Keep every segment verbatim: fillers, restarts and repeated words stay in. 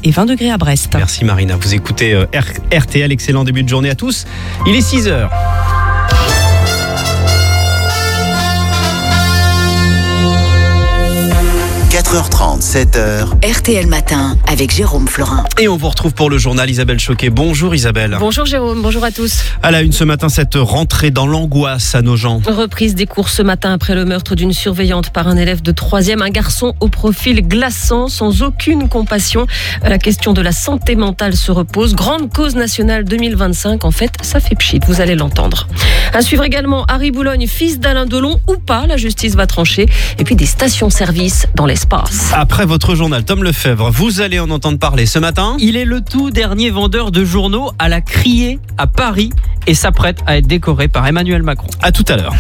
et vingt degrés à Brest. Merci Marina, vous écoutez euh, R T L, excellent début de journée à tous. Il est six heures. quatre heures trente, sept heures. R T L Matin avec Jérôme Florin. Et on vous retrouve pour le journal Isabelle Choquet. Bonjour Isabelle. Bonjour Jérôme, bonjour à tous. À la une ce matin, cette rentrée dans l'angoisse à Nogent. Reprise des cours ce matin après le meurtre d'une surveillante par un élève de troisième. Un garçon au profil glaçant, sans aucune compassion. La question de la santé mentale se repose. Grande cause nationale deux mille vingt-cinq. En fait, ça fait pchit, vous allez l'entendre. À suivre également Harry Boulogne, fils d'Alain Delon ou pas. La justice va trancher. Et puis des stations-service dans l'espace. Après votre journal, Tom Lefebvre, vous allez en entendre parler ce matin. Il est le tout dernier vendeur de journaux à la criée à Paris et s'apprête à être décoré par Emmanuel Macron. À tout à l'heure.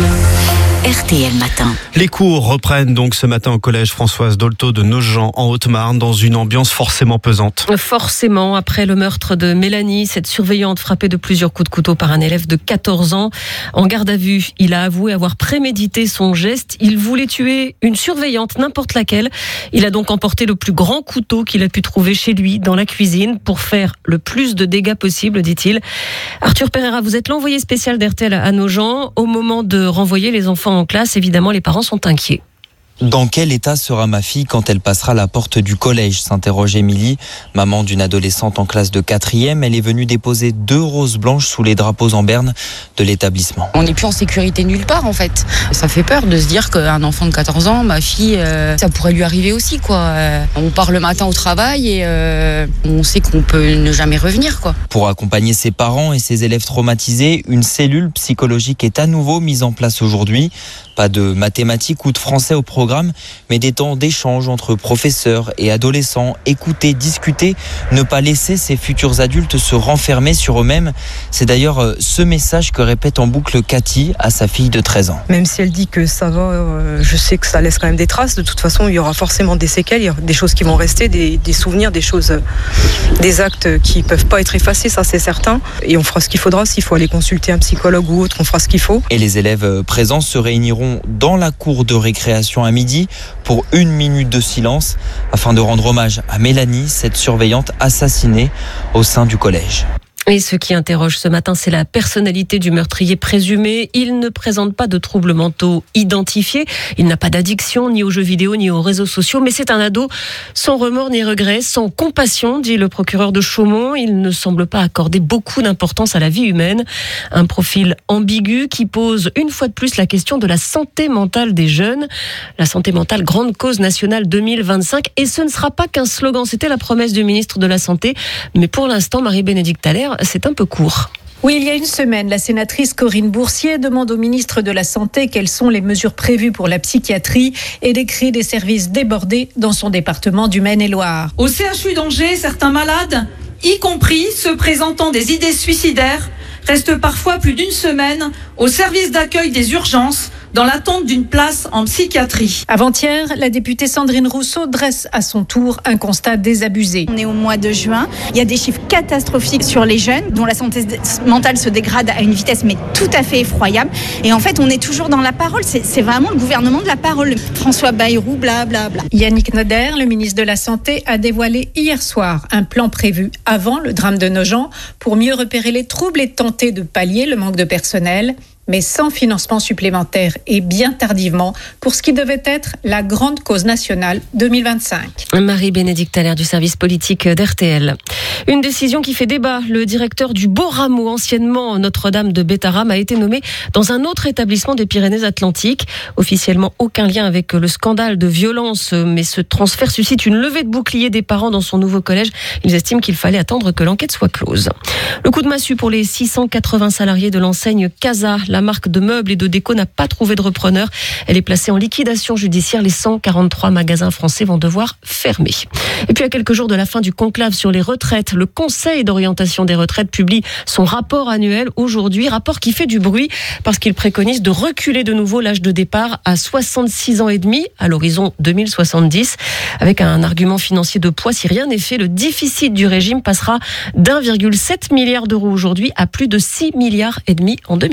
R T L Matin. Les cours reprennent donc ce matin au collège Françoise Dolto de Nogent en Haute-Marne dans une ambiance forcément pesante. Forcément, après le meurtre de Mélanie, cette surveillante frappée de plusieurs coups de couteau par un élève de quatorze ans. En garde à vue, il a avoué avoir prémédité son geste. Il voulait tuer une surveillante, n'importe laquelle. Il a donc emporté le plus grand couteau qu'il a pu trouver chez lui dans la cuisine pour faire le plus de dégâts possible, dit-il. Arthur Pereira, vous êtes l'envoyé spécial d'R T L à Nogent. Au moment de renvoyer les enfants en classe, évidemment, les parents sont inquiets. Dans quel état sera ma fille quand elle passera la porte du collège, s'interroge Émilie, maman d'une adolescente en classe de quatrième. Elle est venue déposer deux roses blanches sous les drapeaux en berne de l'établissement. On n'est plus en sécurité nulle part en fait. Ça fait peur de se dire qu'un enfant de quatorze ans, ma fille, euh, ça pourrait lui arriver aussi quoi. Euh, on part le matin au travail et euh, on sait qu'on peut ne jamais revenir quoi. Pour accompagner ses parents et ses élèves traumatisés, une cellule psychologique est à nouveau mise en place aujourd'hui. Pas de mathématiques ou de français au programme, mais des temps d'échange entre professeurs et adolescents. Écouter, discuter, ne pas laisser ces futurs adultes se renfermer sur eux-mêmes. C'est d'ailleurs ce message que répète en boucle Cathy à sa fille de treize ans. Même si elle dit que ça va, euh, je sais que ça laisse quand même des traces. De toute façon, il y aura forcément des séquelles, il y aura des choses qui vont rester, des, des souvenirs, des choses, des actes qui ne peuvent pas être effacés, ça c'est certain. Et on fera ce qu'il faudra. S'il faut aller consulter un psychologue ou autre, on fera ce qu'il faut. Et les élèves présents se réuniront dans la cour de récréation à midi pour une minute de silence afin de rendre hommage à Mélanie, cette surveillante assassinée au sein du collège. Et ce qui interroge ce matin, c'est la personnalité du meurtrier présumé. Il ne présente pas de troubles mentaux identifiés. Il n'a pas d'addiction ni aux jeux vidéo ni aux réseaux sociaux. Mais c'est un ado sans remords ni regrets, sans compassion, dit le procureur de Chaumont. Il ne semble pas accorder beaucoup d'importance à la vie humaine. Un profil ambigu qui pose une fois de plus la question de la santé mentale des jeunes. La santé mentale, grande cause nationale deux mille vingt-cinq. Et ce ne sera pas qu'un slogan. C'était la promesse du ministre de la Santé. Mais pour l'instant, Marie-Bénédicte Allaire, c'est un peu court. Oui, il y a une semaine, la sénatrice Corinne Bourcier demande au ministre de la Santé quelles sont les mesures prévues pour la psychiatrie et décrit des services débordés dans son département du Maine-et-Loire. Au C H U d'Angers, certains malades, y compris ceux présentant des idées suicidaires, restent parfois plus d'une semaine au service d'accueil des urgences dans l'attente d'une place en psychiatrie. Avant-hier, la députée Sandrine Rousseau dresse à son tour un constat désabusé. On est au mois de juin, il y a des chiffres catastrophiques sur les jeunes dont la santé mentale se dégrade à une vitesse mais tout à fait effroyable. Et en fait, on est toujours dans la parole, c'est, c'est vraiment le gouvernement de la parole. François Bayrou, blablabla. Bla, bla. Yannick Nader, le ministre de la Santé, a dévoilé hier soir un plan prévu avant le drame de Nogent pour mieux repérer les troubles et tenter de pallier le manque de personnel, mais sans financement supplémentaire et bien tardivement pour ce qui devait être la grande cause nationale deux mille vingt-cinq. Marie-Bénédicte Allaire du service politique d'R T L. Une décision qui fait débat. Le directeur du Beau Rameau, anciennement Notre-Dame de Bétharram, a été nommé dans un autre établissement des Pyrénées-Atlantiques. Officiellement, aucun lien avec le scandale de violence, mais ce transfert suscite une levée de bouclier des parents dans son nouveau collège. Ils estiment qu'il fallait attendre que l'enquête soit close. Le coup de massue pour les six cent quatre-vingts salariés de l'enseigne Casa. La marque de meubles et de déco n'a pas trouvé de repreneur. Elle est placée en liquidation judiciaire. Les cent quarante-trois magasins français vont devoir fermer. Et puis à quelques jours de la fin du conclave sur les retraites, le Conseil d'orientation des retraites publie son rapport annuel aujourd'hui. Rapport qui fait du bruit parce qu'il préconise de reculer de nouveau l'âge de départ à soixante-six ans et demi à l'horizon deux mille soixante-dix. Avec un argument financier de poids, si rien n'est fait, le déficit du régime passera d'un virgule sept milliard d'euros aujourd'hui à plus de six milliards et demi en deux mille. Eh ben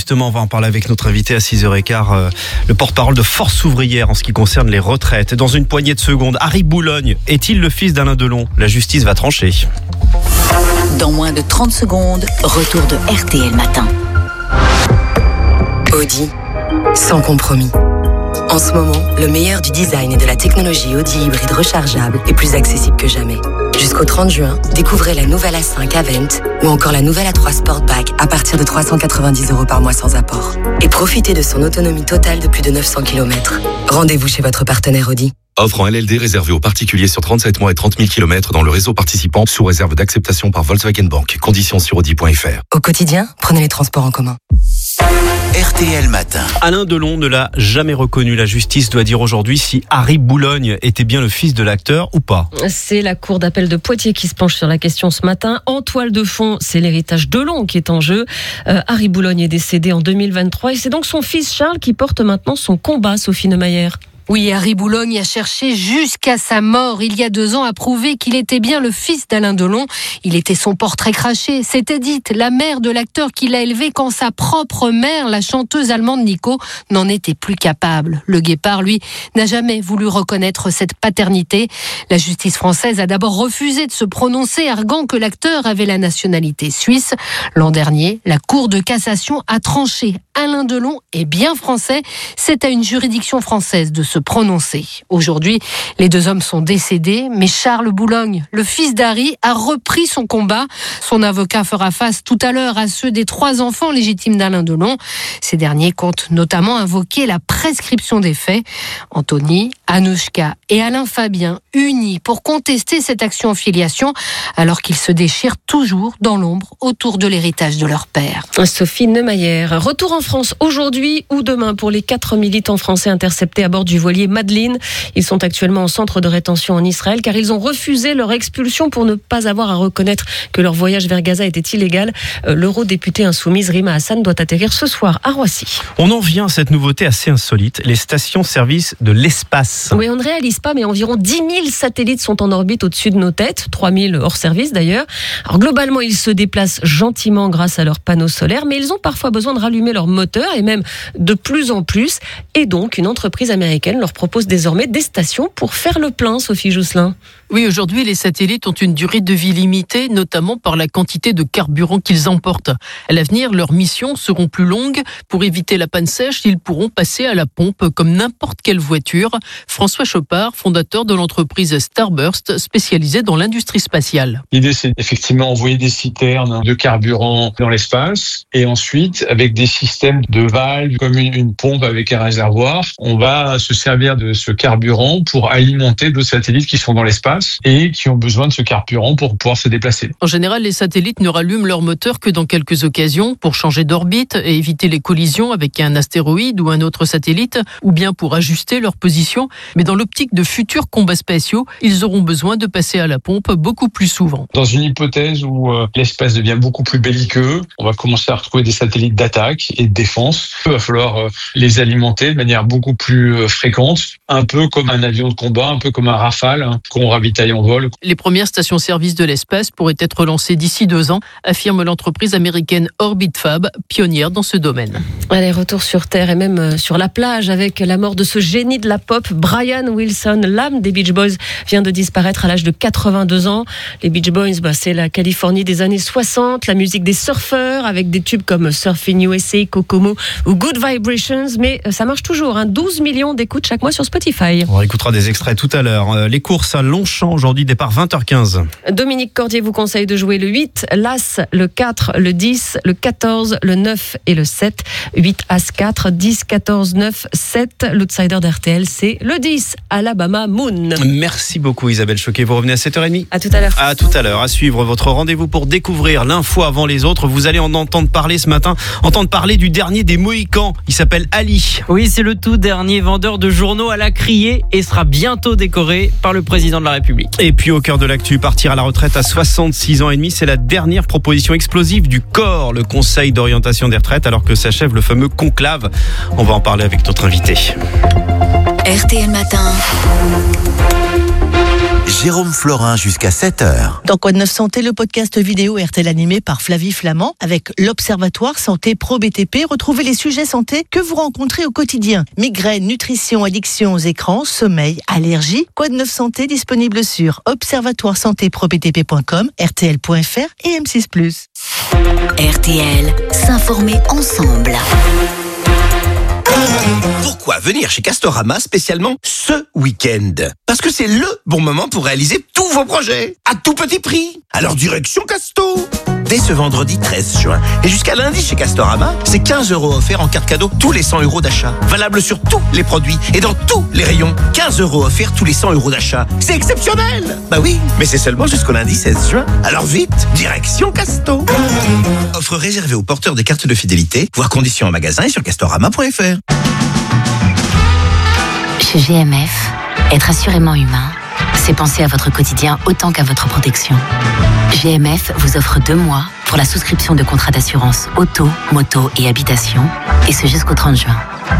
justement, on va en parler avec notre invité à six heures quinze, euh, le porte-parole de Force ouvrière en ce qui concerne les retraites. Dans une poignée de secondes, Harry Boulogne est-il le fils d'Alain Delon? La justice va trancher. Dans moins de trente secondes, retour de R T L Matin. Audi, sans compromis. En ce moment, le meilleur du design et de la technologie Audi hybride rechargeable est plus accessible que jamais. Jusqu'au trente juin, découvrez la nouvelle A cinq Avent ou encore la nouvelle A trois Sportback à partir de trois cent quatre-vingt-dix euros par mois sans apport. Et profitez de son autonomie totale de plus de neuf cents kilomètres. Rendez-vous chez votre partenaire Audi. Offre en L L D réservée aux particuliers sur trente-sept mois et trente mille kilomètres dans le réseau participant sous réserve d'acceptation par Volkswagen Bank. Conditions sur audi point f r. Au quotidien, prenez les transports en commun. R T L Matin. Alain Delon ne l'a jamais reconnu. La justice doit dire aujourd'hui si Harry Boulogne était bien le fils de l'acteur ou pas. C'est la cour d'appel de Poitiers qui se penche sur la question ce matin. En toile de fond, c'est l'héritage Delon qui est en jeu. Euh, Harry Boulogne est décédé en deux mille vingt-trois et c'est donc son fils Charles qui porte maintenant son combat, Sophie Neumayer. Oui, Harry Boulogne a cherché jusqu'à sa mort il y a deux ans à prouver qu'il était bien le fils d'Alain Delon. Il était son portrait craché. C'est Edith, la mère de l'acteur qui l'a élevé quand sa propre mère, la chanteuse allemande Nico, n'en était plus capable. Le guépard, lui, n'a jamais voulu reconnaître cette paternité. La justice française a d'abord refusé de se prononcer, arguant que l'acteur avait la nationalité suisse. L'an dernier, la Cour de cassation a tranché. Alain Delon est bien français. C'est à une juridiction française de se prononcer. Aujourd'hui, les deux hommes sont décédés, mais Charles Boulogne, le fils d'Harry, a repris son combat. Son avocat fera face tout à l'heure à ceux des trois enfants légitimes d'Alain Delon. Ces derniers comptent notamment invoquer la prescription des faits. Anthony, Anouchka et Alain Fabien unis pour contester cette action en filiation, alors qu'ils se déchirent toujours dans l'ombre autour de l'héritage de leur père. Sophie Neumayer. Retour en France aujourd'hui ou demain pour les quatre militants français interceptés à bord du voilier Madeleine. Ils sont actuellement en centre de rétention en Israël car ils ont refusé leur expulsion pour ne pas avoir à reconnaître que leur voyage vers Gaza était illégal. L'eurodéputée insoumise Rima Hassan doit atterrir ce soir à Roissy. On en vient à cette nouveauté assez insolite, les stations-service de l'espace. Oui, on ne réalise pas, mais environ dix mille satellites sont en orbite au-dessus de nos têtes, trois mille hors service d'ailleurs. Alors globalement, ils se déplacent gentiment grâce à leurs panneaux solaires, mais ils ont parfois besoin de rallumer leur moteur et même de plus en plus. Et donc, une entreprise américaine leur propose désormais des stations pour faire le plein, Sophie Jousselin. Oui, aujourd'hui, les satellites ont une durée de vie limitée, notamment par la quantité de carburant qu'ils emportent. À l'avenir, leurs missions seront plus longues. Pour éviter la panne sèche, ils pourront passer à la pompe comme n'importe quelle voiture. François Chopard, fondateur de l'entreprise Starburst, spécialisée dans l'industrie spatiale. L'idée, c'est effectivement envoyer des citernes de carburant dans l'espace et ensuite, avec des systèmes de valves, comme une, une pompe avec un réservoir, on va se servir de ce carburant pour alimenter d'autres satellites qui sont dans l'espace et qui ont besoin de ce carburant pour pouvoir se déplacer. En général, les satellites ne rallument leur moteur que dans quelques occasions pour changer d'orbite et éviter les collisions avec un astéroïde ou un autre satellite, ou bien pour ajuster leur position. Mais dans l'optique de futurs combats spatiaux, ils auront besoin de passer à la pompe beaucoup plus souvent. Dans une hypothèse où euh, l'espace devient beaucoup plus belliqueux, on va commencer à retrouver des satellites d'attaque et de défense. Il va falloir euh, les alimenter de manière beaucoup plus euh, fréquente, un peu comme un avion de combat, un peu comme un Rafale hein, qu'on ravitaille en vol. Les premières stations-service de l'espace pourraient être lancées d'ici deux ans, affirme l'entreprise américaine Orbit Fab, pionnière dans ce domaine. Allez, retour sur Terre et même sur la plage avec la mort de ce génie de la pop, Brian Wilson, l'âme des Beach Boys, vient de disparaître à l'âge de quatre-vingt-deux ans. Les Beach Boys, bah, c'est la Californie des années soixante, la musique des surfeurs avec des tubes comme Surfing U S A, Kokomo ou Good Vibrations, mais ça marche toujours, hein, douze millions d'écoutes chaque mois sur Spotify. On écoutera des extraits tout à l'heure. Les courses à Longchamp aujourd'hui, départ vingt heures quinze. Dominique Cordier vous conseille de jouer le huit, l'As, le quatre, le dix, le quatorze, le neuf et le sept. huit, As, quatre, dix, quatorze, neuf, sept. L'outsider d'R T L, c'est le dix, Alabama Moon. Merci beaucoup Isabelle Choquet. Vous revenez à sept heures trente. À tout à l'heure. À tout à l'heure. À suivre votre rendez-vous pour découvrir l'info avant les autres. Vous allez en entendre parler ce matin, entendre parler du dernier des Mohicans. Il s'appelle Ali. Oui, c'est le tout dernier vendeur de journaux à la criée et sera bientôt décoré par le président de la République. Et puis au cœur de l'actu, partir à la retraite à soixante-six ans et demi, c'est la dernière proposition explosive du corps, le Conseil d'orientation des retraites, alors que s'achève le fameux conclave. On va en parler avec notre invité. R T L Matin. Jérôme Florin jusqu'à sept heures. Dans Quoi de neuf santé, le podcast vidéo R T L animé par Flavie Flamand avec l'Observatoire Santé Pro B T P. Retrouvez les sujets santé que vous rencontrez au quotidien. Migraine, nutrition, addiction aux écrans, sommeil, allergie. Quoi de neuf santé disponible sur observatoire santé pro b t p point com, r t l point f r et M six plus. R T L, s'informer ensemble. Pourquoi venir chez Castorama spécialement ce week-end? Parce que c'est le bon moment pour réaliser tous vos projets à tout petit prix. Alors direction Casto. Dès ce vendredi treize juin et jusqu'à lundi chez Castorama, c'est quinze euros offerts en carte cadeau tous les cent euros d'achat. Valable sur tous les produits et dans tous les rayons. quinze euros offerts tous les cent euros d'achat. C'est exceptionnel! Bah oui, mais c'est seulement jusqu'au lundi seize juin. Alors vite, direction Casto. Offre réservée aux porteurs des cartes de fidélité. Voir conditions en magasin et sur castorama point f r. Chez G M F, être assurément humain, c'est penser à votre quotidien autant qu'à votre protection. G M F vous offre deux mois pour la souscription de contrats d'assurance auto, moto et habitation, et ce jusqu'au trente juin.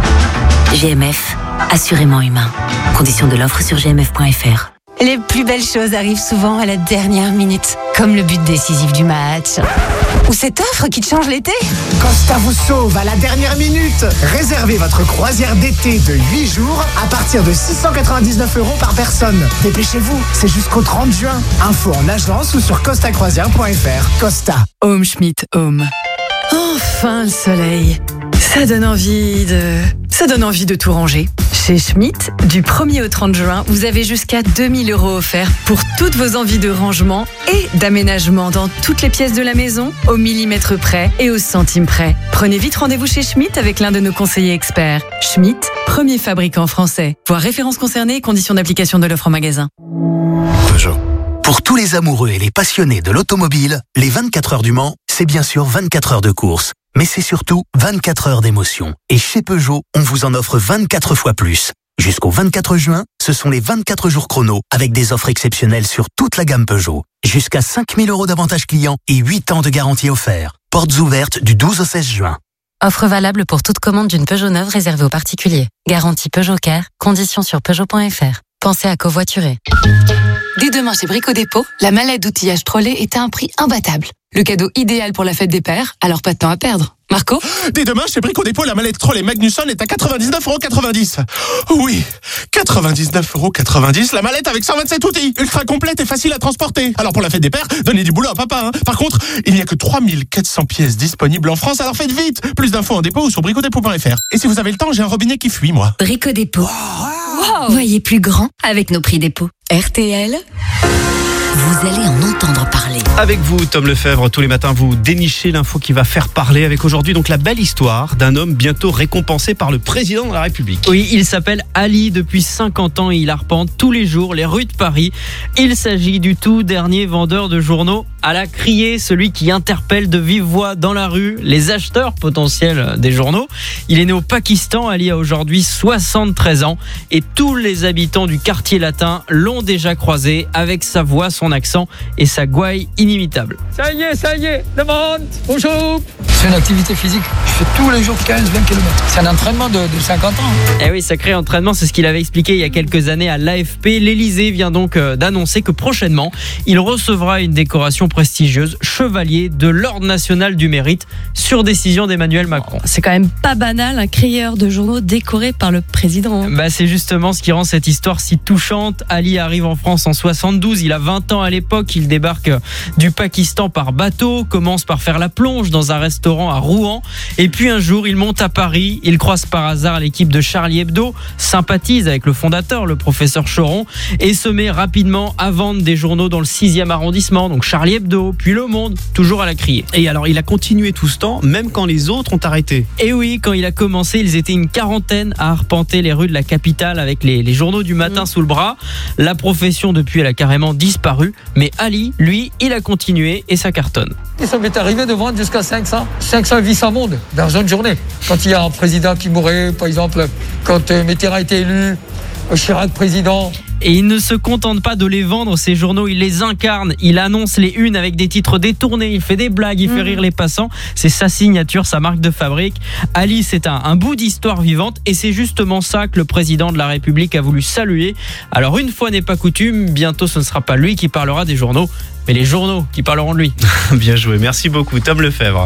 G M F, assurément humain. Conditions de l'offre sur g m f point f r. Les plus belles choses arrivent souvent à la dernière minute, comme le but décisif du match. Ou cette offre qui te change l'été. Costa vous sauve à la dernière minute. Réservez votre croisière d'été de huit jours à partir de six cent quatre-vingt-dix-neuf euros par personne. Dépêchez-vous, c'est jusqu'au trente juin. Info en agence ou sur costa croisière point f r. Costa. Home Schmidt Home. Enfin le soleil. Ça donne envie de... Ça donne envie de tout ranger. Chez Schmidt, du premier au trente juin, vous avez jusqu'à deux mille euros offerts pour toutes vos envies de rangement et d'aménagement dans toutes les pièces de la maison, au millimètre près et au centime près. Prenez vite rendez-vous chez Schmidt avec l'un de nos conseillers experts. Schmidt, premier fabricant français. Voir références concernées et conditions d'application de l'offre en magasin. Peugeot. Pour tous les amoureux et les passionnés de l'automobile, les vingt-quatre heures du Mans, c'est bien sûr vingt-quatre heures de course. Mais c'est surtout vingt-quatre heures d'émotion. Et chez Peugeot, on vous en offre vingt-quatre fois plus. Jusqu'au vingt-quatre juin, ce sont les vingt-quatre jours chrono avec des offres exceptionnelles sur toute la gamme Peugeot. Jusqu'à cinq mille euros d'avantages clients et huit ans de garantie offerts. Portes ouvertes du douze au seize juin. Offre valable pour toute commande d'une Peugeot neuve réservée aux particuliers. Garantie Peugeot Care, conditions sur peugeot point f r. Pensez à covoiturer. Dès demain chez Brico Dépôt, la mallette d'outillage Trolley est à un prix imbattable. Le cadeau idéal pour la fête des pères, alors pas de temps à perdre. Marco ? Dès demain chez Brico Dépôt, la mallette Trolley Magnusson est à quatre-vingt-dix-neuf euros quatre-vingt-dix. Oui, quatre-vingt-dix-neuf euros quatre-vingt-dix, la mallette avec cent vingt-sept outils, ultra complète et facile à transporter. Alors pour la fête des pères, donnez du boulot à papa. Hein. Par contre, il n'y a que trois mille quatre cents pièces disponibles en France, alors faites vite. Plus d'infos en dépôt ou sur brico dépôt point f r. Et si vous avez le temps, j'ai un robinet qui fuit, moi. Brico Dépôt. Wow. Voyez plus grand avec nos prix dépôt. R T L, vous allez en entendre parler. Avec vous, Tom Lefebvre, tous les matins, vous dénichez l'info qui va faire parler avec aujourd'hui donc la belle histoire d'un homme bientôt récompensé par le président de la République. Oui, il s'appelle Ali. Depuis cinquante ans, il arpente tous les jours les rues de Paris. Il s'agit du tout dernier vendeur de journaux à la criée, celui qui interpelle de vive voix dans la rue les acheteurs potentiels des journaux. Il est né au Pakistan. Ali a aujourd'hui soixante-treize ans et tous les habitants du quartier latin l'ont déjà croisé avec sa voix, son accent et sa gouaille inimitable. Ça y est, ça y est, demande, bonjour. C'est une activité physique, je fais tous les jours quinze à vingt kilomètres. C'est un entraînement de, de cinquante ans. Eh oui, sacré entraînement, c'est ce qu'il avait expliqué il y a quelques années à l'A F P. L'Élysée vient donc d'annoncer que prochainement, il recevra une décoration prestigieuse, chevalier de l'Ordre national du mérite, sur décision d'Emmanuel Macron. C'est quand même pas banal, un crieur de journaux décoré par le président. Bah, c'est justement ce qui rend cette histoire si touchante. Ali arrive en France en soixante-douze, il a vingt ans à l'époque, il débarque du Pakistan par bateau, commence par faire la plonge dans un restaurant à Rouen, et puis un jour il monte à Paris, il croise par hasard l'équipe de Charlie Hebdo, sympathise avec le fondateur, le professeur Choron, et se met rapidement à vendre des journaux dans le sixième arrondissement, donc Charlie Hebdo, puis Le Monde, toujours à la criée. Et alors il a continué tout ce temps, même quand les autres ont arrêté. Et oui, quand il a commencé, ils étaient une quarantaine à arpenter les rues de la capitale avec les, les journaux du matin mmh. sous le bras. La profession depuis, elle a carrément disparu, mais Ali, lui, il a continué et ça cartonne. Et ça m'est arrivé de vendre jusqu'à cinq cents, cinq cents, huit cents mondes dans une journée. Quand il y a un président qui mourait, par exemple, quand Mitterrand a été élu, Chirac président. Et il ne se contente pas de les vendre, ces journaux, il les incarne. Il annonce les unes avec des titres détournés, il fait des blagues, il mmh. fait rire les passants. C'est sa signature, sa marque de fabrique. Ali, c'est un, un bout d'histoire vivante et c'est justement ça que le président de la République a voulu saluer. Alors une fois n'est pas coutume, bientôt ce ne sera pas lui qui parlera des journaux, mais les journaux qui parleront de lui. Bien joué, merci beaucoup Tom Lefebvre.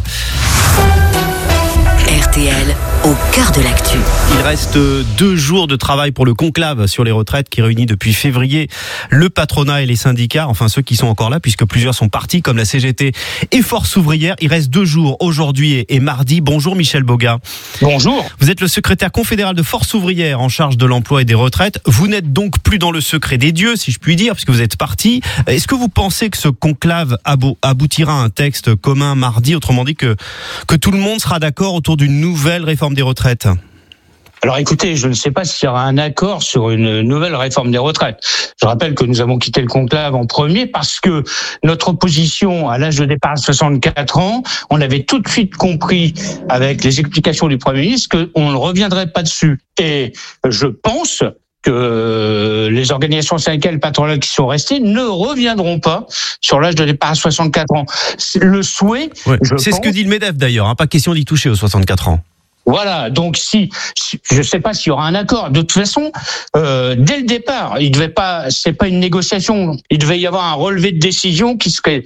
R T L au cœur de l'actu. Il reste deux jours de travail pour le conclave sur les retraites qui réunit depuis février le patronat et les syndicats, enfin ceux qui sont encore là puisque plusieurs sont partis comme la C G T et Force ouvrière. Il reste deux jours, aujourd'hui et mardi. Bonjour Michel Boga. Bonjour. Vous êtes le secrétaire confédéral de Force ouvrière en charge de l'emploi et des retraites. Vous n'êtes donc plus dans le secret des dieux, si je puis dire, puisque vous êtes parti. Est-ce que vous pensez que ce conclave aboutira à un texte commun mardi, autrement dit que, que tout le monde sera d'accord autour d'une nouvelle réforme des retraites? Alors écoutez, je ne sais pas s'il y aura un accord sur une nouvelle réforme des retraites. Je rappelle que nous avons quitté le conclave en premier parce que notre opposition à l'âge de départ à soixante-quatre ans, on avait tout de suite compris avec les explications du Premier ministre qu'on ne reviendrait pas dessus. Et je pense que les organisations syndicales patronales qui sont restées ne reviendront pas sur l'âge de départ à soixante-quatre ans. Le souhait, ouais, je c'est pense, ce que dit le MEDEF d'ailleurs, hein, pas question d'y toucher aux soixante-quatre ans. Voilà, donc si, si je ne sais pas s'il y aura un accord. De toute façon, euh, dès le départ, il devait pas, c'est pas une négociation. Il devait y avoir un relevé de décision qui serait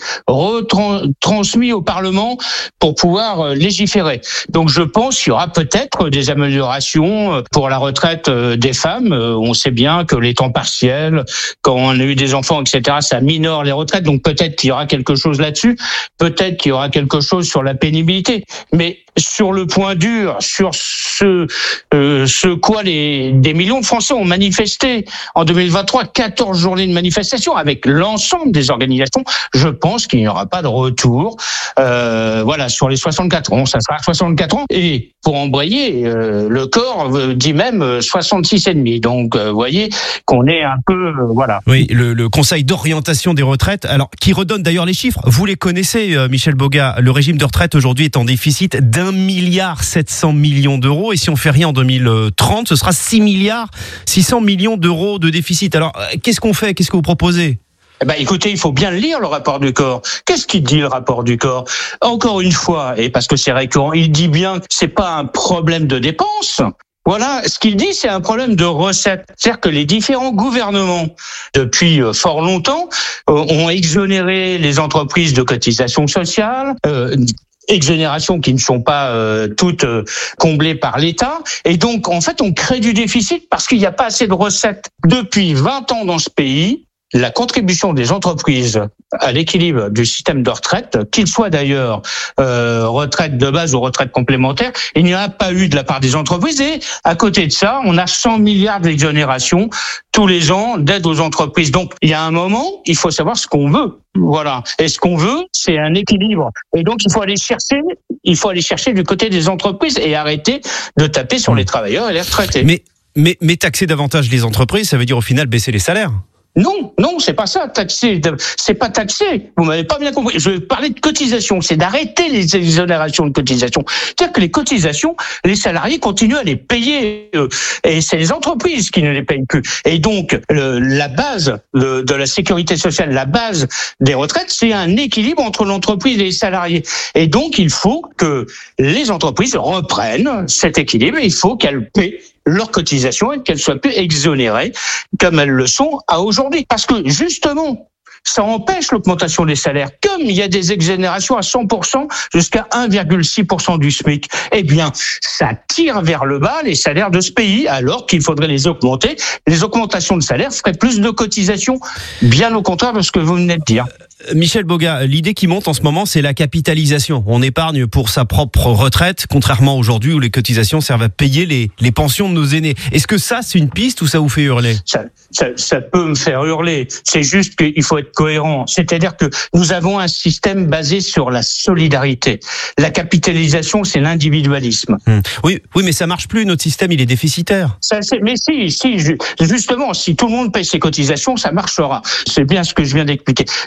retransmis au Parlement pour pouvoir légiférer. Donc je pense qu'il y aura peut-être des améliorations pour la retraite des femmes. On sait bien que les temps partiels, quand on a eu des enfants, et cetera, ça minore les retraites. Donc peut-être qu'il y aura quelque chose là-dessus. Peut-être qu'il y aura quelque chose sur la pénibilité. Mais sur le point dur, sur ce, euh, ce quoi les, des millions de Français ont manifesté en deux mille vingt-trois, quatorze journées de manifestation avec l'ensemble des organisations, je pense qu'il n'y aura pas de retour. Euh, voilà, sur les soixante-quatre ans, ça sera soixante-quatre ans. Et pour embrayer, euh, le corps dit même soixante-six et demi. Donc, vous euh, voyez qu'on est un peu, euh, voilà. Oui, le, le Conseil d'orientation des retraites, alors qui redonne d'ailleurs les chiffres. Vous les connaissez, euh, Michel Boga. Le régime de retraite aujourd'hui est en déficit d'un milliard sept cents millions d'euros. Et si on fait rien en deux mille trente, ce sera six milliards six cents millions d'euros de déficit. Alors, qu'est-ce qu'on fait? Qu'est-ce que vous proposez? Eh ben, écoutez, il faut bien le lire, le rapport du corps. Qu'est-ce qu'il dit, le rapport du corps? Encore une fois, et parce que c'est récurrent, il dit bien que c'est pas un problème de dépenses. Voilà, ce qu'il dit, c'est un problème de recettes. C'est-à-dire que les différents gouvernements, depuis fort longtemps, ont exonéré les entreprises de cotisations sociales, euh, exonérations qui ne sont pas euh, toutes euh, comblées par l'État. Et donc, en fait, on crée du déficit parce qu'il n'y a pas assez de recettes. Depuis vingt ans dans ce pays, la contribution des entreprises à l'équilibre du système de retraite, qu'il soit d'ailleurs euh, retraite de base ou retraite complémentaire, il n'y en a pas eu de la part des entreprises. Et à côté de ça, on a cent milliards d'exonérations tous les ans d'aide aux entreprises. Donc, il y a un moment, il faut savoir ce qu'on veut. Voilà. Et ce qu'on veut, c'est un équilibre. Et donc, il faut aller chercher, il faut aller chercher du côté des entreprises et arrêter de taper sur les travailleurs et les retraités. Mais, mais, mais taxer davantage les entreprises, ça veut dire au final baisser les salaires. Non, non, c'est pas ça, taxer, c'est pas taxer. Vous m'avez pas bien compris. Je parlais de cotisation, c'est d'arrêter les exonérations de cotisation. C'est-à-dire que les cotisations, les salariés continuent à les payer, euh, et c'est les entreprises qui ne les payent plus. Et donc, le, la base de, de la sécurité sociale, la base des retraites, c'est un équilibre entre l'entreprise et les salariés. Et donc, il faut que les entreprises reprennent cet équilibre. Il faut qu'elles paient leurs cotisations et qu'elles soient plus exonérées comme elles le sont à aujourd'hui. Parce que justement, ça empêche l'augmentation des salaires. Comme il y a des exonérations à cent pour cent jusqu'à un virgule six pour cent du SMIC, eh bien, ça tire vers le bas les salaires de ce pays, alors qu'il faudrait les augmenter. Les augmentations de salaire feraient plus de cotisations, bien au contraire de ce que vous venez de dire. Michel Boga, l'idée qui monte en ce moment, c'est la capitalisation. On épargne pour sa propre retraite, contrairement à aujourd'hui où les cotisations servent à payer les, les pensions de nos aînés. Est-ce que ça, c'est une piste ou ça vous fait hurler? ça, ça, ça peut me faire hurler. C'est juste qu'il faut être cohérent. C'est-à-dire que nous avons un système basé sur la solidarité. La capitalisation, c'est l'individualisme. Hum. Oui, oui, mais ça marche plus. Notre système, il est déficitaire. Ça, c'est, mais si, si, justement, si tout le monde paye ses cotisations, ça marchera. C'est bien ce que je viens d'expliquer. La capitalisation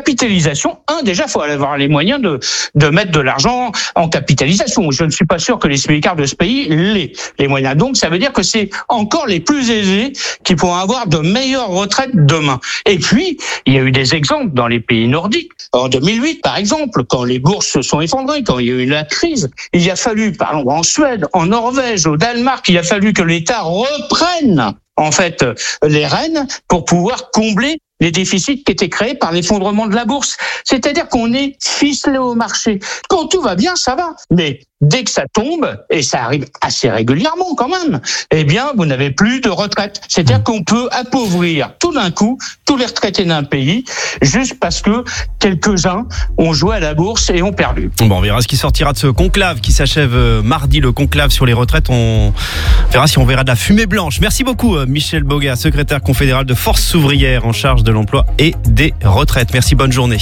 capitalisation, un, déjà, il faut avoir les moyens de, de mettre de l'argent en capitalisation. Je ne suis pas sûr que les smicards de ce pays l'aient, les moyens. Donc, ça veut dire que c'est encore les plus aisés qui pourront avoir de meilleures retraites demain. Et puis, il y a eu des exemples dans les pays nordiques. En deux mille huit, par exemple, quand les bourses se sont effondrées, quand il y a eu la crise, il a fallu, par exemple, en Suède, en Norvège, au Danemark, il a fallu que l'État reprenne, en fait, les rênes pour pouvoir combler les déficits qui étaient créés par l'effondrement de la bourse. C'est-à-dire qu'on est ficelé au marché. Quand tout va bien, ça va. Mais dès que ça tombe, et ça arrive assez régulièrement quand même, eh bien, vous n'avez plus de retraite. C'est-à-dire qu'on peut appauvrir tout d'un coup tous les retraités d'un pays juste parce que quelques-uns ont joué à la bourse et ont perdu. Bon, on verra ce qui sortira de ce conclave qui s'achève mardi, le conclave sur les retraites. On verra si on verra de la fumée blanche. Merci beaucoup, Michel Boga, secrétaire confédéral de Force ouvrière en charge de l'emploi et des retraites. Merci, bonne journée.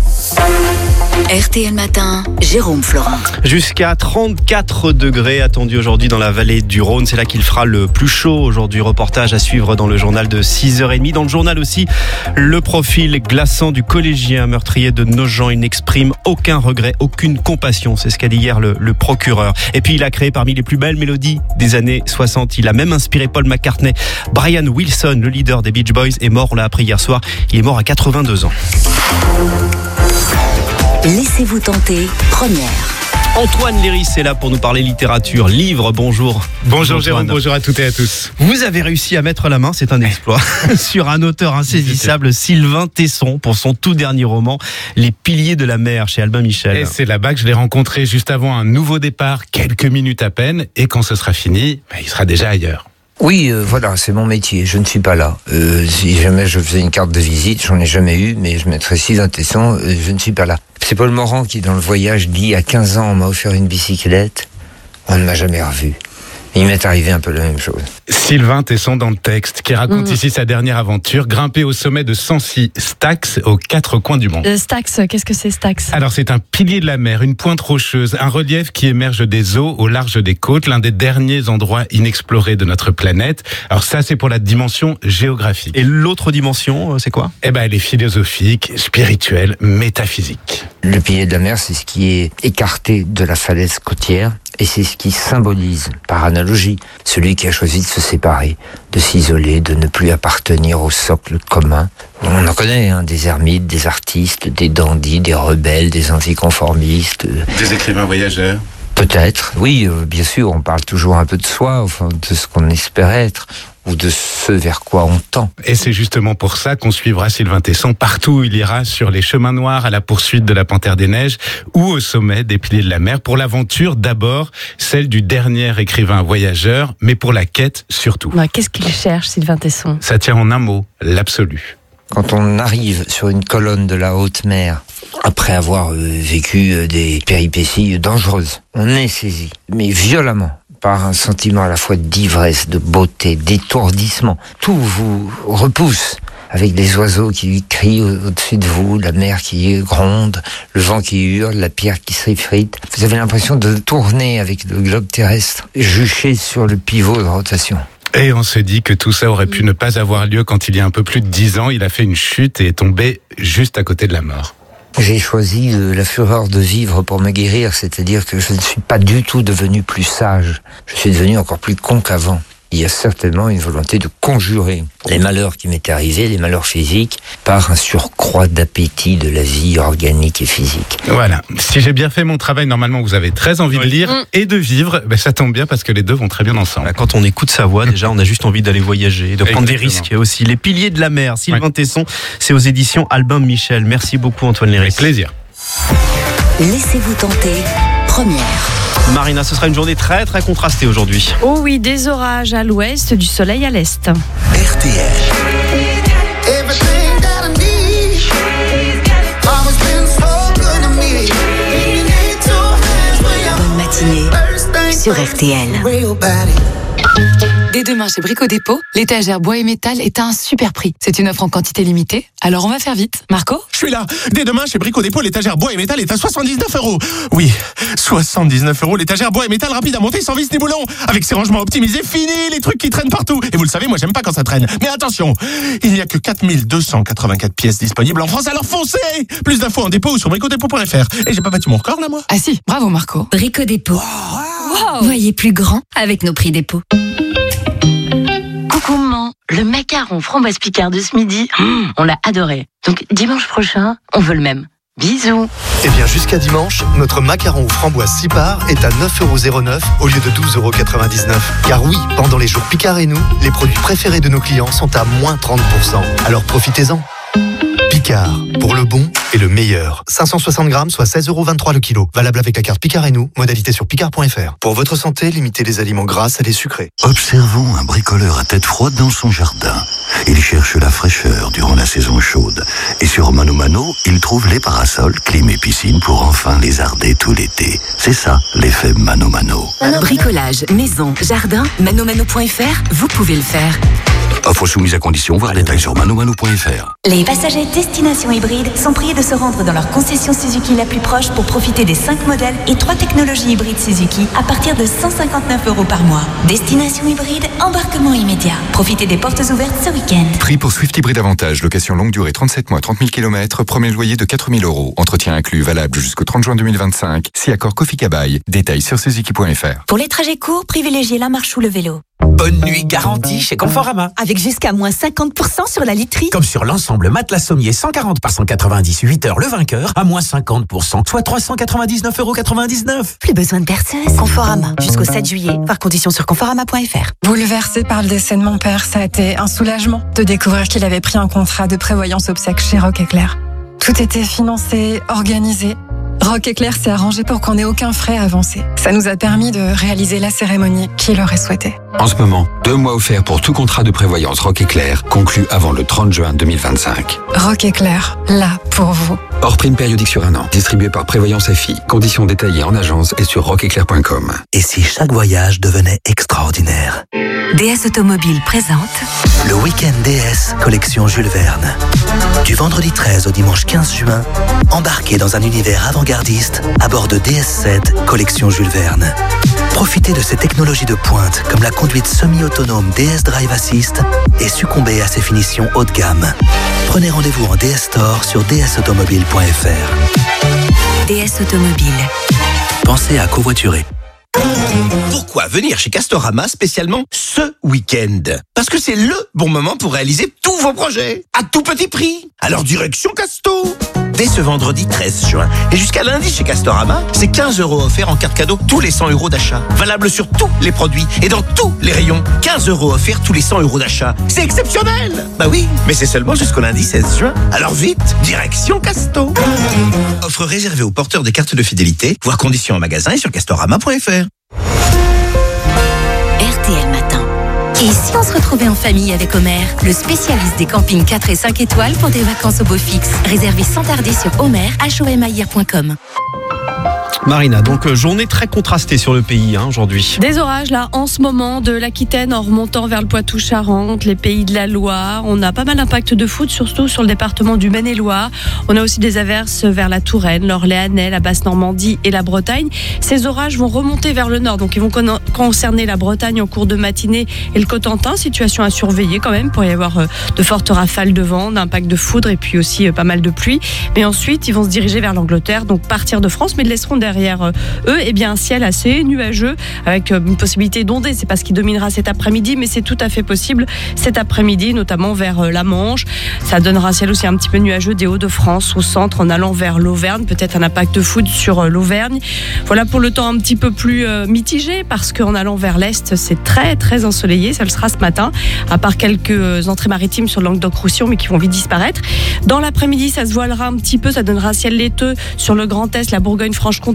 R T L Matin, Jérôme Florin. Jusqu'à trente-quatre degrés attendus aujourd'hui dans la vallée du Rhône. C'est là qu'il fera le plus chaud aujourd'hui. Reportage à suivre dans le journal de six heures trente. Dans le journal aussi, le profil glaçant du collégien meurtrier de Nogent. Il n'exprime aucun regret, aucune compassion. C'est ce qu'a dit hier le, le procureur. Et puis il a créé parmi les plus belles mélodies des années soixante. Il a même inspiré Paul McCartney. Brian Wilson, le leader des Beach Boys, est mort, on l'a appris hier soir. Il est mort à quatre-vingt-deux ans. Laissez-vous tenter, première. Antoine Léris est là pour nous parler littérature, livre, bonjour. Bonjour Jérôme, bonjour à toutes et à tous. Vous avez réussi à mettre la main, c'est un exploit, sur un auteur insaisissable, Sylvain Tesson, pour son tout dernier roman, Les Piliers de la mer, chez Albin Michel. Et c'est là-bas que je l'ai rencontré juste avant un nouveau départ, quelques minutes à peine, et quand ce sera fini, bah, il sera déjà ailleurs. Oui, euh, voilà, c'est mon métier, je ne suis pas là. Euh, si jamais je faisais une carte de visite, j'en ai jamais eu, mais je mettrais Sylvain Tesson, euh, je ne suis pas là. C'est Paul Morand qui, dans Le Voyage, dit « À quinze ans, on m'a offert une bicyclette, on ne m'a jamais revu ». Il m'est arrivé un peu la même chose. Sylvain Tesson dans le texte, qui raconte mmh. ici sa dernière aventure, grimper au sommet de cent six Stax, aux quatre coins du monde. Euh, Stax, qu'est-ce que c'est Stax ? Alors c'est un pilier de la mer, une pointe rocheuse, un relief qui émerge des eaux au large des côtes, l'un des derniers endroits inexplorés de notre planète. Alors ça, c'est pour la dimension géographique. Et l'autre dimension, c'est quoi ? Eh ben, elle est philosophique, spirituelle, métaphysique. Le pilier de la mer, c'est ce qui est écarté de la falaise côtière. Et c'est ce qui symbolise, par analogie, celui qui a choisi de se séparer, de s'isoler, de ne plus appartenir au socle commun. On en connaît, hein, des ermites, des artistes, des dandys, des rebelles, des anticonformistes. Des écrivains voyageurs. Peut-être, oui, euh, bien sûr, on parle toujours un peu de soi, enfin, de ce qu'on espère être, ou de ce vers quoi on tend. Et c'est justement pour ça qu'on suivra Sylvain Tesson partout où il ira, sur les chemins noirs, à la poursuite de la Panthère des Neiges, ou au sommet des Piliers de la mer, pour l'aventure d'abord, celle du dernier écrivain voyageur, mais pour la quête surtout. Bah, qu'est-ce qu'il cherche, Sylvain Tesson ? Ça tient en un mot, l'absolu. Quand on arrive sur une colonne de la haute mer, après avoir euh, vécu euh, des péripéties dangereuses, on est saisi, mais violemment, par un sentiment à la fois d'ivresse, de beauté, d'étourdissement. Tout vous repousse, avec des oiseaux qui crient au-dessus de vous, la mer qui gronde, le vent qui hurle, la pierre qui s'effrite. Vous avez l'impression de tourner avec le globe terrestre, juché sur le pivot de rotation. Et on se dit que tout ça aurait pu ne pas avoir lieu quand il y a un peu plus de dix ans, il a fait une chute et est tombé juste à côté de la mort. J'ai choisi la fureur de vivre pour me guérir, c'est-à-dire que je ne suis pas du tout devenu plus sage. Je suis devenu encore plus con qu'avant. Il y a certainement une volonté de conjurer les malheurs qui m'étaient arrivés, les malheurs physiques, par un surcroît d'appétit de la vie organique et physique. Voilà. Si j'ai bien fait mon travail, normalement vous avez très envie oui. de lire mmh. et de vivre. Ben, ça tombe bien parce que les deux vont très bien ensemble. Quand on écoute sa voix, déjà on a juste envie d'aller voyager, de prendre Exactement. des risques aussi. Les Piliers de la mer, Sylvain ouais. Tesson, c'est aux éditions Albin Michel. Merci beaucoup Antoine Léris. Avec plaisir. Laissez-vous tenter, première. Marina, ce sera une journée très très contrastée aujourd'hui. Oh oui, des orages à l'ouest, du soleil à l'est. R T L. Bonne matinée sur R T L. Dès demain chez Brico Dépôt, l'étagère bois et métal est à un super prix. C'est une offre en quantité limitée, alors on va faire vite. Marco ? Je suis là. Dès demain chez Brico Dépôt, l'étagère bois et métal est à soixante-dix-neuf euros. Oui, soixante-dix-neuf euros, l'étagère bois et métal rapide à monter sans vis ni boulon. Avec ses rangements optimisés, fini les trucs qui traînent partout. Et vous le savez, moi j'aime pas quand ça traîne. Mais attention, il n'y a que quatre mille deux cent quatre-vingt-quatre pièces disponibles en France, alors foncez. Plus d'infos en dépôt ou sur brico dépôt point f r. Et j'ai pas battu mon record là, moi? Ah si, bravo Marco. Brico Dépôt. Wow. Voyez plus grand avec nos prix dépôt. Coucou maman, le macaron framboise Picard de ce midi, mmh, on l'a adoré. Donc dimanche prochain, on veut le même. Bisous. Et bien jusqu'à dimanche, notre macaron aux framboises six parts est à neuf euros zéro neuf au lieu de douze euros quatre-vingt-dix-neuf. Car oui, pendant les jours Picard et nous, les produits préférés de nos clients sont à moins trente pour cent. Alors profitez-en. Picard, pour le bon et le meilleur. cinq cent soixante grammes, soit seize euros vingt-trois le kilo. Valable avec la carte Picard et nous, modalité sur picard point f r. Pour votre santé, limitez les aliments gras et les sucrés. Observons un bricoleur à tête froide dans son jardin. Il cherche la fraîcheur durant la saison chaude. Et sur Mano Mano, il trouve les parasols, clim et piscine pour enfin lézarder tout l'été. C'est ça, l'effet Mano Mano. Bricolage, maison, jardin, manomano point f r, vous pouvez le faire. Offre soumise à condition, voir détails sur manomano point f r. Les passagers destination hybride sont priés de se rendre dans leur concession Suzuki la plus proche pour profiter des cinq modèles et trois technologies hybrides Suzuki à partir de cent cinquante-neuf euros par mois. Destination hybride, embarquement immédiat. Profitez des portes ouvertes ce week-end. Prix pour Swift Hybride Avantage, location longue durée trente-sept mois, trente mille kilomètres, premier loyer de quatre mille euros. Entretien inclus, valable jusqu'au trente juin deux mille vingt-cinq. Si accord Kofi Kabaï. Détails sur suzuki point f r. Pour les trajets courts, privilégiez la marche ou le vélo. Bonne nuit garantie chez Conforama. Avec jusqu'à moins cinquante pour cent sur la literie. Comme sur l'ensemble matelas sommier cent quarante par cent quatre-vingt-dix, huit heures le vainqueur, à moins cinquante pour cent, soit trois cent quatre-vingt-dix-neuf euros quatre-vingt-dix-neuf. Plus besoin de berceuse. Conforama, jusqu'au sept juillet, par condition sur conforama point f r. Bouleversé par le décès de mon père, ça a été un soulagement de découvrir qu'il avait pris un contrat de prévoyance obsèques chez Rock Éclair. Tout était financé, organisé. Rock Éclair s'est arrangé pour qu'on ait aucun frais avancé. Ça nous a permis de réaliser la cérémonie qu'il aurait souhaité. En ce moment, deux mois offerts pour tout contrat de prévoyance Rock Éclair conclu avant le trente juin deux mille vingt-cinq. Rock Éclair, là pour vous. Hors prime périodique sur un an, distribué par Prévoyance F I. Conditions détaillées en agence et sur rock éclair point com. Et si chaque voyage devenait extraordinaire? D S Automobile présente le week-end D S collection Jules Verne. Du vendredi treize au dimanche quinze juin, embarquez dans un univers avant-gardiste à bord de D S sept collection Jules Verne. Profitez de ces technologies de pointe comme la conduite semi-autonome D S Drive Assist et succombez à ses finitions haut de gamme. Prenez rendez-vous en D S Store sur d s automobile point f r. D S Automobile. Pensez à covoiturer. Pourquoi venir chez Castorama spécialement ce week-end? Parce que c'est le bon moment pour réaliser tous vos projets à tout petit prix. Alors direction Casto. Dès ce vendredi treize juin et jusqu'à lundi chez Castorama, c'est quinze euros offerts en carte cadeau tous les cent euros d'achat. Valable sur tous les produits et dans tous les rayons. quinze euros offerts tous les cent euros d'achat. C'est exceptionnel! Bah oui, mais c'est seulement jusqu'au lundi seize juin. Alors vite, direction Casto. Offre réservée aux porteurs des cartes de fidélité. Voir conditions en magasin et sur castorama point f r. R T L Matin. Et si on se retrouvait en famille avec Homer, le spécialiste des campings quatre et cinq étoiles pour des vacances au beau fixe. Réservé sans tarder sur homer h o m a i r point com. Marina, donc euh, journée très contrastée sur le pays hein, aujourd'hui. Des orages là en ce moment de l'Aquitaine en remontant vers le Poitou-Charentes, les pays de la Loire. On a pas mal d'impact de foudre, surtout sur le département du Maine-et-Loire. On a aussi des averses vers la Touraine, l'Orléanais, la Basse-Normandie et la Bretagne. Ces orages vont remonter vers le nord, donc ils vont con- concerner la Bretagne en cours de matinée et le Cotentin. Situation à surveiller quand même pour y avoir euh, de fortes rafales de vent, d'impact de foudre et puis aussi euh, pas mal de pluie. Mais ensuite, ils vont se diriger vers l'Angleterre, donc partir de France, mais ils laisseront derrière Derrière eux, eh bien, un ciel assez nuageux avec une possibilité d'onder. C'est pas ce qui dominera cet après-midi, mais c'est tout à fait possible cet après-midi, notamment vers la Manche. Ça donnera un ciel aussi un petit peu nuageux des Hauts-de-France au centre en allant vers l'Auvergne. Peut-être un impact de foudre sur l'Auvergne. Voilà pour le temps un petit peu plus mitigé parce qu'en allant vers l'Est, c'est très très ensoleillé. Ça le sera ce matin, à part quelques entrées maritimes sur le Languedoc-Roussillon, mais qui vont vite disparaître. Dans l'après-midi, ça se voilera un petit peu. Ça donnera un ciel laiteux sur le Grand Est, la Bourgogne-Franche-Comté.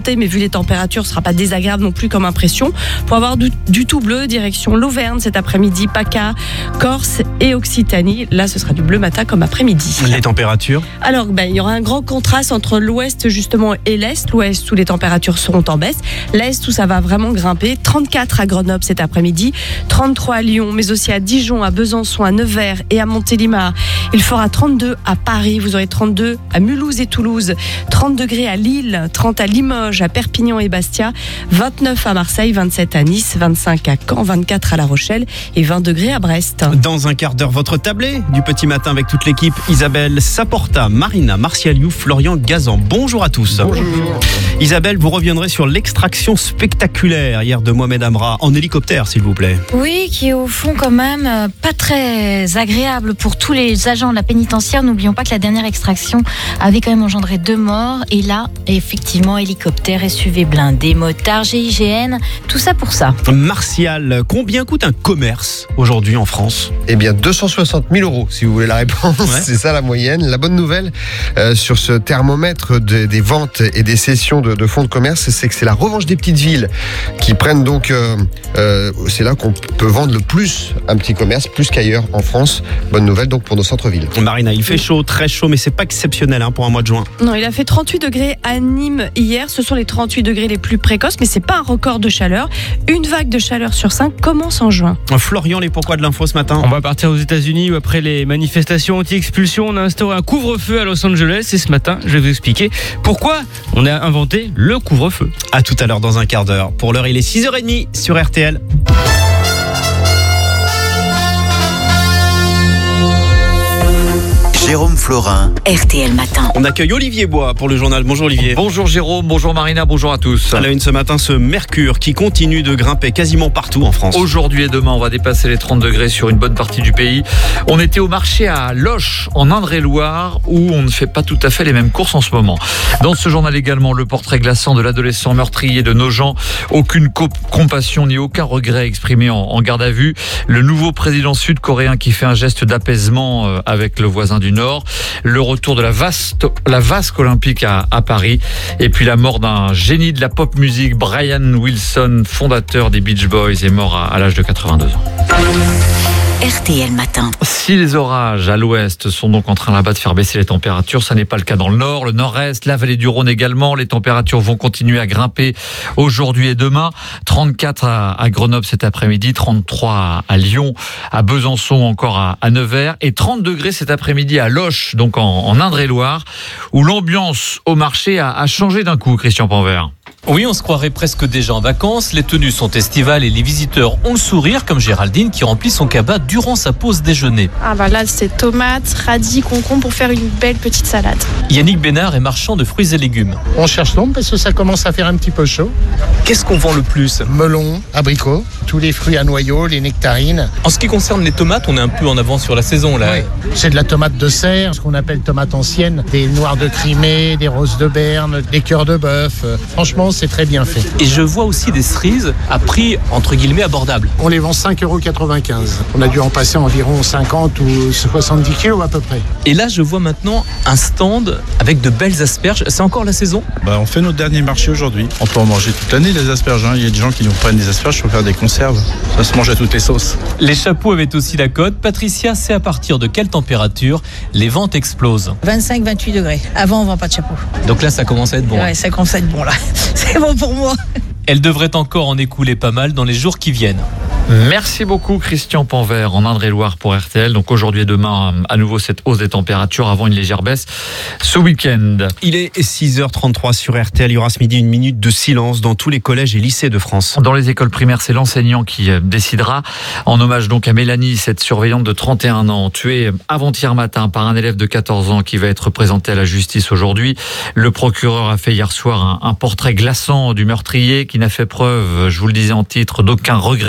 monter, mais vu les températures, ce sera pas désagréable non plus comme impression. Pour avoir du, du tout bleu, direction l'Auvergne cet après-midi, PACA, Corse et Occitanie. Là, ce sera du bleu matin comme après-midi. Les températures ? Alors, ben, il y aura un grand contraste entre l'ouest justement et l'est. L'ouest où les températures seront en baisse. L'est où ça va vraiment grimper. trente-quatre à Grenoble cet après-midi, trente-trois à Lyon, mais aussi à Dijon, à Besançon, à Nevers et à Montélimar. Il fera trente-deux à Paris. Vous aurez trente-deux à Mulhouse et Toulouse, trente degrés à Lille, trente à Limoges, à Perpignan et Bastia, vingt-neuf à Marseille, vingt-sept à Nice, vingt-cinq à Caen, vingt-quatre à La Rochelle et vingt degrés à Brest. Dans un quart d'heure, votre tablé du petit matin avec toute l'équipe. Isabelle Saporta, Marina Martialiou, Florian Gazan. Bonjour à tous. Bonjour. Isabelle, vous reviendrez sur l'extraction spectaculaire hier de Mohamed Amra en hélicoptère, s'il vous plaît. Oui, qui est au fond quand même euh, pas très agréable pour tous les agents de la pénitentiaire. N'oublions pas que la dernière extraction avait quand même engendré deux morts. Et là, effectivement, hélicoptère, S U V blindé, motard, G I G N, tout ça pour ça. Martial, combien coûte un commerce aujourd'hui en France ? Eh bien, deux cent soixante mille euros, si vous voulez la réponse. Ouais. C'est ça la moyenne. La bonne nouvelle euh, sur ce thermomètre de, des ventes et des cessions de, de fonds de commerce, c'est que c'est la revanche des petites villes qui prennent donc... Euh, euh, c'est là qu'on peut vendre le plus un petit commerce, plus qu'ailleurs en France. Bonne nouvelle donc pour nos centres-villes. Marina, il fait chaud, très chaud, mais c'est pas exceptionnel hein, pour un mois de juin. Non, il a fait trente-huit degrés à Nîmes hier. Ce sont les trente-huit degrés les plus précoces, mais c'est pas un record de chaleur. Une vague de chaleur sur cinq commence en juin. Florian, les pourquoi de l'info ce matin ? On va partir aux États-Unis où après les manifestations anti-expulsion, on a instauré un couvre-feu à Los Angeles. Et ce matin, je vais vous expliquer pourquoi on a inventé le couvre-feu. À tout à l'heure dans un quart d'heure. Pour l'heure, il est six heures trente sur R T L. Jérôme Florin, R T L Matin. On accueille Olivier Bois pour le journal. Bonjour Olivier. Bonjour Jérôme, bonjour Marina, bonjour à tous. À la une ce matin, ce mercure qui continue de grimper quasiment partout en France. Aujourd'hui et demain, on va dépasser les trente degrés sur une bonne partie du pays. On était au marché à Loches, en Indre-et-Loire, où on ne fait pas tout à fait les mêmes courses en ce moment. Dans ce journal également, le portrait glaçant de l'adolescent meurtrier de Nogent. Aucune co- compassion ni aucun regret exprimé en, en garde à vue. Le nouveau président sud-coréen qui fait un geste d'apaisement avec le voisin du Nord. Le retour de la vaste, la vasque olympique à, à Paris. Et puis la mort d'un génie de la pop musique, Brian Wilson, fondateur des Beach Boys, est mort à, à l'âge de quatre-vingt-deux ans. R T L Matin. Si les orages à l'ouest sont donc en train là-bas de faire baisser les températures, ça n'est pas le cas dans le nord, le nord-est, la vallée du Rhône également. Les températures vont continuer à grimper aujourd'hui et demain. trente-quatre à, à Grenoble cet après-midi, trente-trois à, à Lyon, à Besançon, encore à, à Nevers, et trente degrés cet après-midi à Loches, donc en, en Indre-et-Loire, où l'ambiance au marché a, a changé d'un coup, Christian Panvert. Oui, on se croirait presque déjà en vacances. Les tenues sont estivales et les visiteurs ont le sourire, comme Géraldine qui remplit son cabas durant sa pause déjeuner. Ah bah là, c'est tomates, radis, concombres pour faire une belle petite salade. Yannick Bénard est marchand de fruits et légumes. On cherche l'ombre parce que ça commence à faire un petit peu chaud. Qu'est-ce qu'on vend le plus ? Melon, abricots, tous les fruits à noyaux, les nectarines. En ce qui concerne les tomates, on est un peu en avance sur la saison là. Oui. C'est de la tomate de serre, ce qu'on appelle tomate ancienne, des noirs de Crimée, des roses de Berne, des cœurs de bœuf. Franchement, c'est très bien fait. Et je vois aussi des cerises à prix entre guillemets abordable. On les vend cinq euros quatre-vingt-quinze. On a dû en passer environ cinquante ou soixante-dix kilos à peu près. Et là, je vois maintenant un stand avec de belles asperges. C'est encore la saison ? Bah, on fait notre dernier marché aujourd'hui. On peut en manger toute l'année les asperges. Hein. Il y a des gens qui nous prennent des asperges pour faire des conserves. Ça se mange à toutes les sauces. Les chapeaux avaient aussi la cote. Patricia sait à partir de quelle température les ventes explosent. vingt-cinq à vingt-huit degrés. Avant, on vend pas de chapeau. Donc là, ça commence à être bon. Ouais, ça commence à être bon là. C'est bon pour moi. Elle devrait encore en écouler pas mal dans les jours qui viennent. Merci beaucoup Christian Panvert en Indre-et-Loire pour R T L. Donc aujourd'hui et demain, à nouveau cette hausse des températures avant une légère baisse ce week-end. Il est six heures trente-trois sur R T L. Il y aura ce midi une minute de silence dans tous les collèges et lycées de France. Dans les écoles primaires, c'est l'enseignant qui décidera. En hommage donc à Mélanie, cette surveillante de trente et un ans, tuée avant-hier matin par un élève de quatorze ans qui va être présenté à la justice aujourd'hui. Le procureur a fait hier soir un, un portrait glaçant du meurtrier qui n'a fait preuve, je vous le disais en titre, d'aucun regret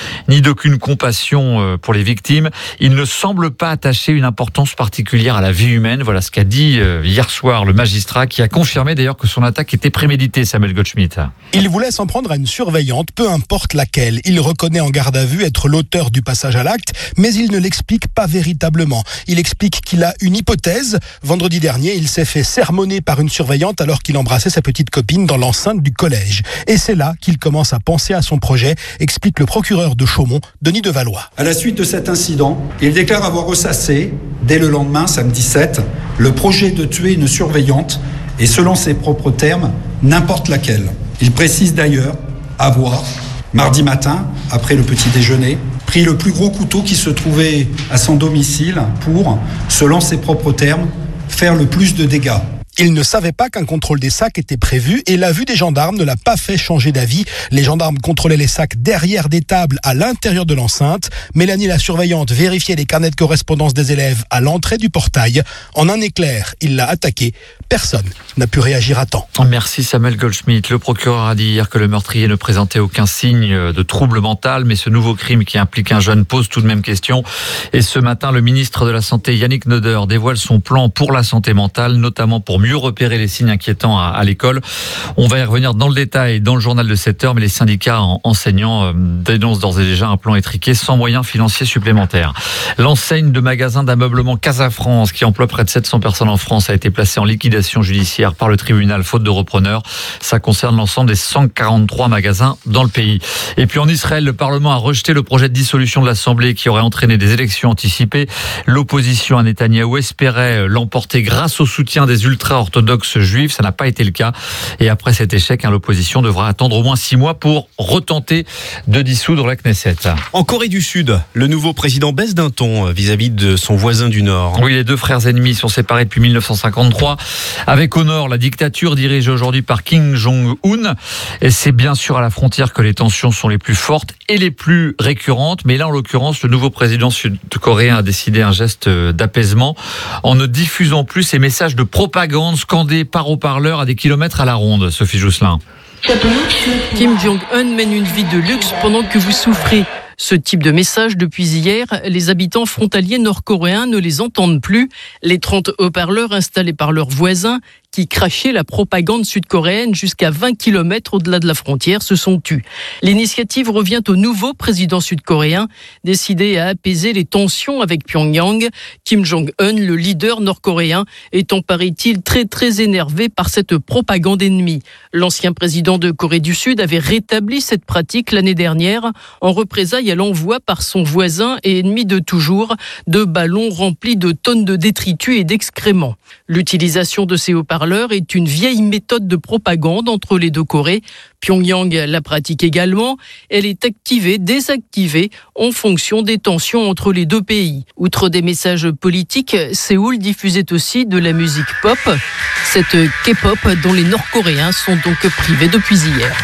ni d'aucune compassion pour les victimes. Il ne semble pas attacher une importance particulière à la vie humaine. Voilà ce qu'a dit hier soir le magistrat, qui a confirmé d'ailleurs que son attaque était préméditée, Samuel Goldschmidt. Il voulait s'en prendre à une surveillante, peu importe laquelle. Il reconnaît en garde à vue être l'auteur du passage à l'acte, mais il ne l'explique pas véritablement. Il explique qu'il a une hypothèse. Vendredi dernier, il s'est fait sermonner par une surveillante alors qu'il embrassait sa petite copine dans l'enceinte du collège. Et c'est là qu'il commence à penser à son projet, explique le procureur de Chaumont, Denis Devalois. À la suite de cet incident, il déclare avoir ressassé, dès le lendemain, samedi sept, le projet de tuer une surveillante, et selon ses propres termes, n'importe laquelle. Il précise d'ailleurs avoir, mardi matin, après le petit déjeuner, pris le plus gros couteau qui se trouvait à son domicile pour, selon ses propres termes, faire le plus de dégâts. Il ne savait pas qu'un contrôle des sacs était prévu et la vue des gendarmes ne l'a pas fait changer d'avis. Les gendarmes contrôlaient les sacs derrière des tables à l'intérieur de l'enceinte. Mélanie, la surveillante, vérifiait les carnets de correspondance des élèves à l'entrée du portail. En un éclair, il l'a attaqué. Personne n'a pu réagir à temps. Merci Samuel Goldschmidt. Le procureur a dit hier que le meurtrier ne présentait aucun signe de trouble mental, mais ce nouveau crime qui implique un jeune pose tout de même question. Et ce matin, le ministre de la Santé, Yannick Neuder, dévoile son plan pour la santé mentale, notamment pour mieux repérer les signes inquiétants à, à l'école. On va y revenir dans le détail dans le journal de sept heures, mais les syndicats en, enseignants euh, dénoncent d'ores et déjà un plan étriqué sans moyens financiers supplémentaires. L'enseigne de magasins d'ameublement Casa France, qui emploie près de sept cents personnes en France, a été placée en liquidation judiciaire par le tribunal faute de repreneur. Ça concerne l'ensemble des cent quarante-trois magasins dans le pays. Et puis en Israël, le Parlement a rejeté le projet de dissolution de l'Assemblée qui aurait entraîné des élections anticipées. L'opposition à Netanyahou espérait l'emporter grâce au soutien des ultra-orthodoxes juifs. Ça n'a pas été le cas. Et après cet échec, hein, l'opposition devra attendre au moins six mois pour retenter de dissoudre la Knesset. En Corée du Sud, le nouveau président baisse d'un ton vis-à-vis de son voisin du Nord. Oui, les deux frères ennemis sont séparés depuis mille neuf cent cinquante-trois. Avec au Nord, la dictature dirigée aujourd'hui par Kim Jong-un. Et c'est bien sûr à la frontière que les tensions sont les plus fortes et les plus récurrentes. Mais là, en l'occurrence, le nouveau président sud-coréen a décidé un geste d'apaisement en ne diffusant plus ces messages de propagande scandés par haut-parleur à des kilomètres à la ronde. Sophie Jousselin. Kim Jong-un mène une vie de luxe pendant que vous souffrez. Ce type de message, depuis hier, les habitants frontaliers nord-coréens ne les entendent plus. Les trente haut-parleurs installés par leurs voisins qui crachaient la propagande sud-coréenne jusqu'à vingt kilomètres au-delà de la frontière se sont tus. L'initiative revient au nouveau président sud-coréen, décidé à apaiser les tensions avec Pyongyang. Kim Jong-un, le leader nord-coréen, étant, paraît-il, très très énervé par cette propagande ennemie. L'ancien président de Corée du Sud avait rétabli cette pratique l'année dernière en représailles à l'envoi par son voisin et ennemi de toujours de ballons remplis de tonnes de détritus et d'excréments. L'utilisation de ces haut-parleurs est une vieille méthode de propagande entre les deux Corées. Pyongyang la pratique également. Elle est activée, désactivée en fonction des tensions entre les deux pays. Outre des messages politiques, Séoul diffusait aussi de la musique pop. Cette K-pop dont les Nord-Coréens sont donc privés depuis hier.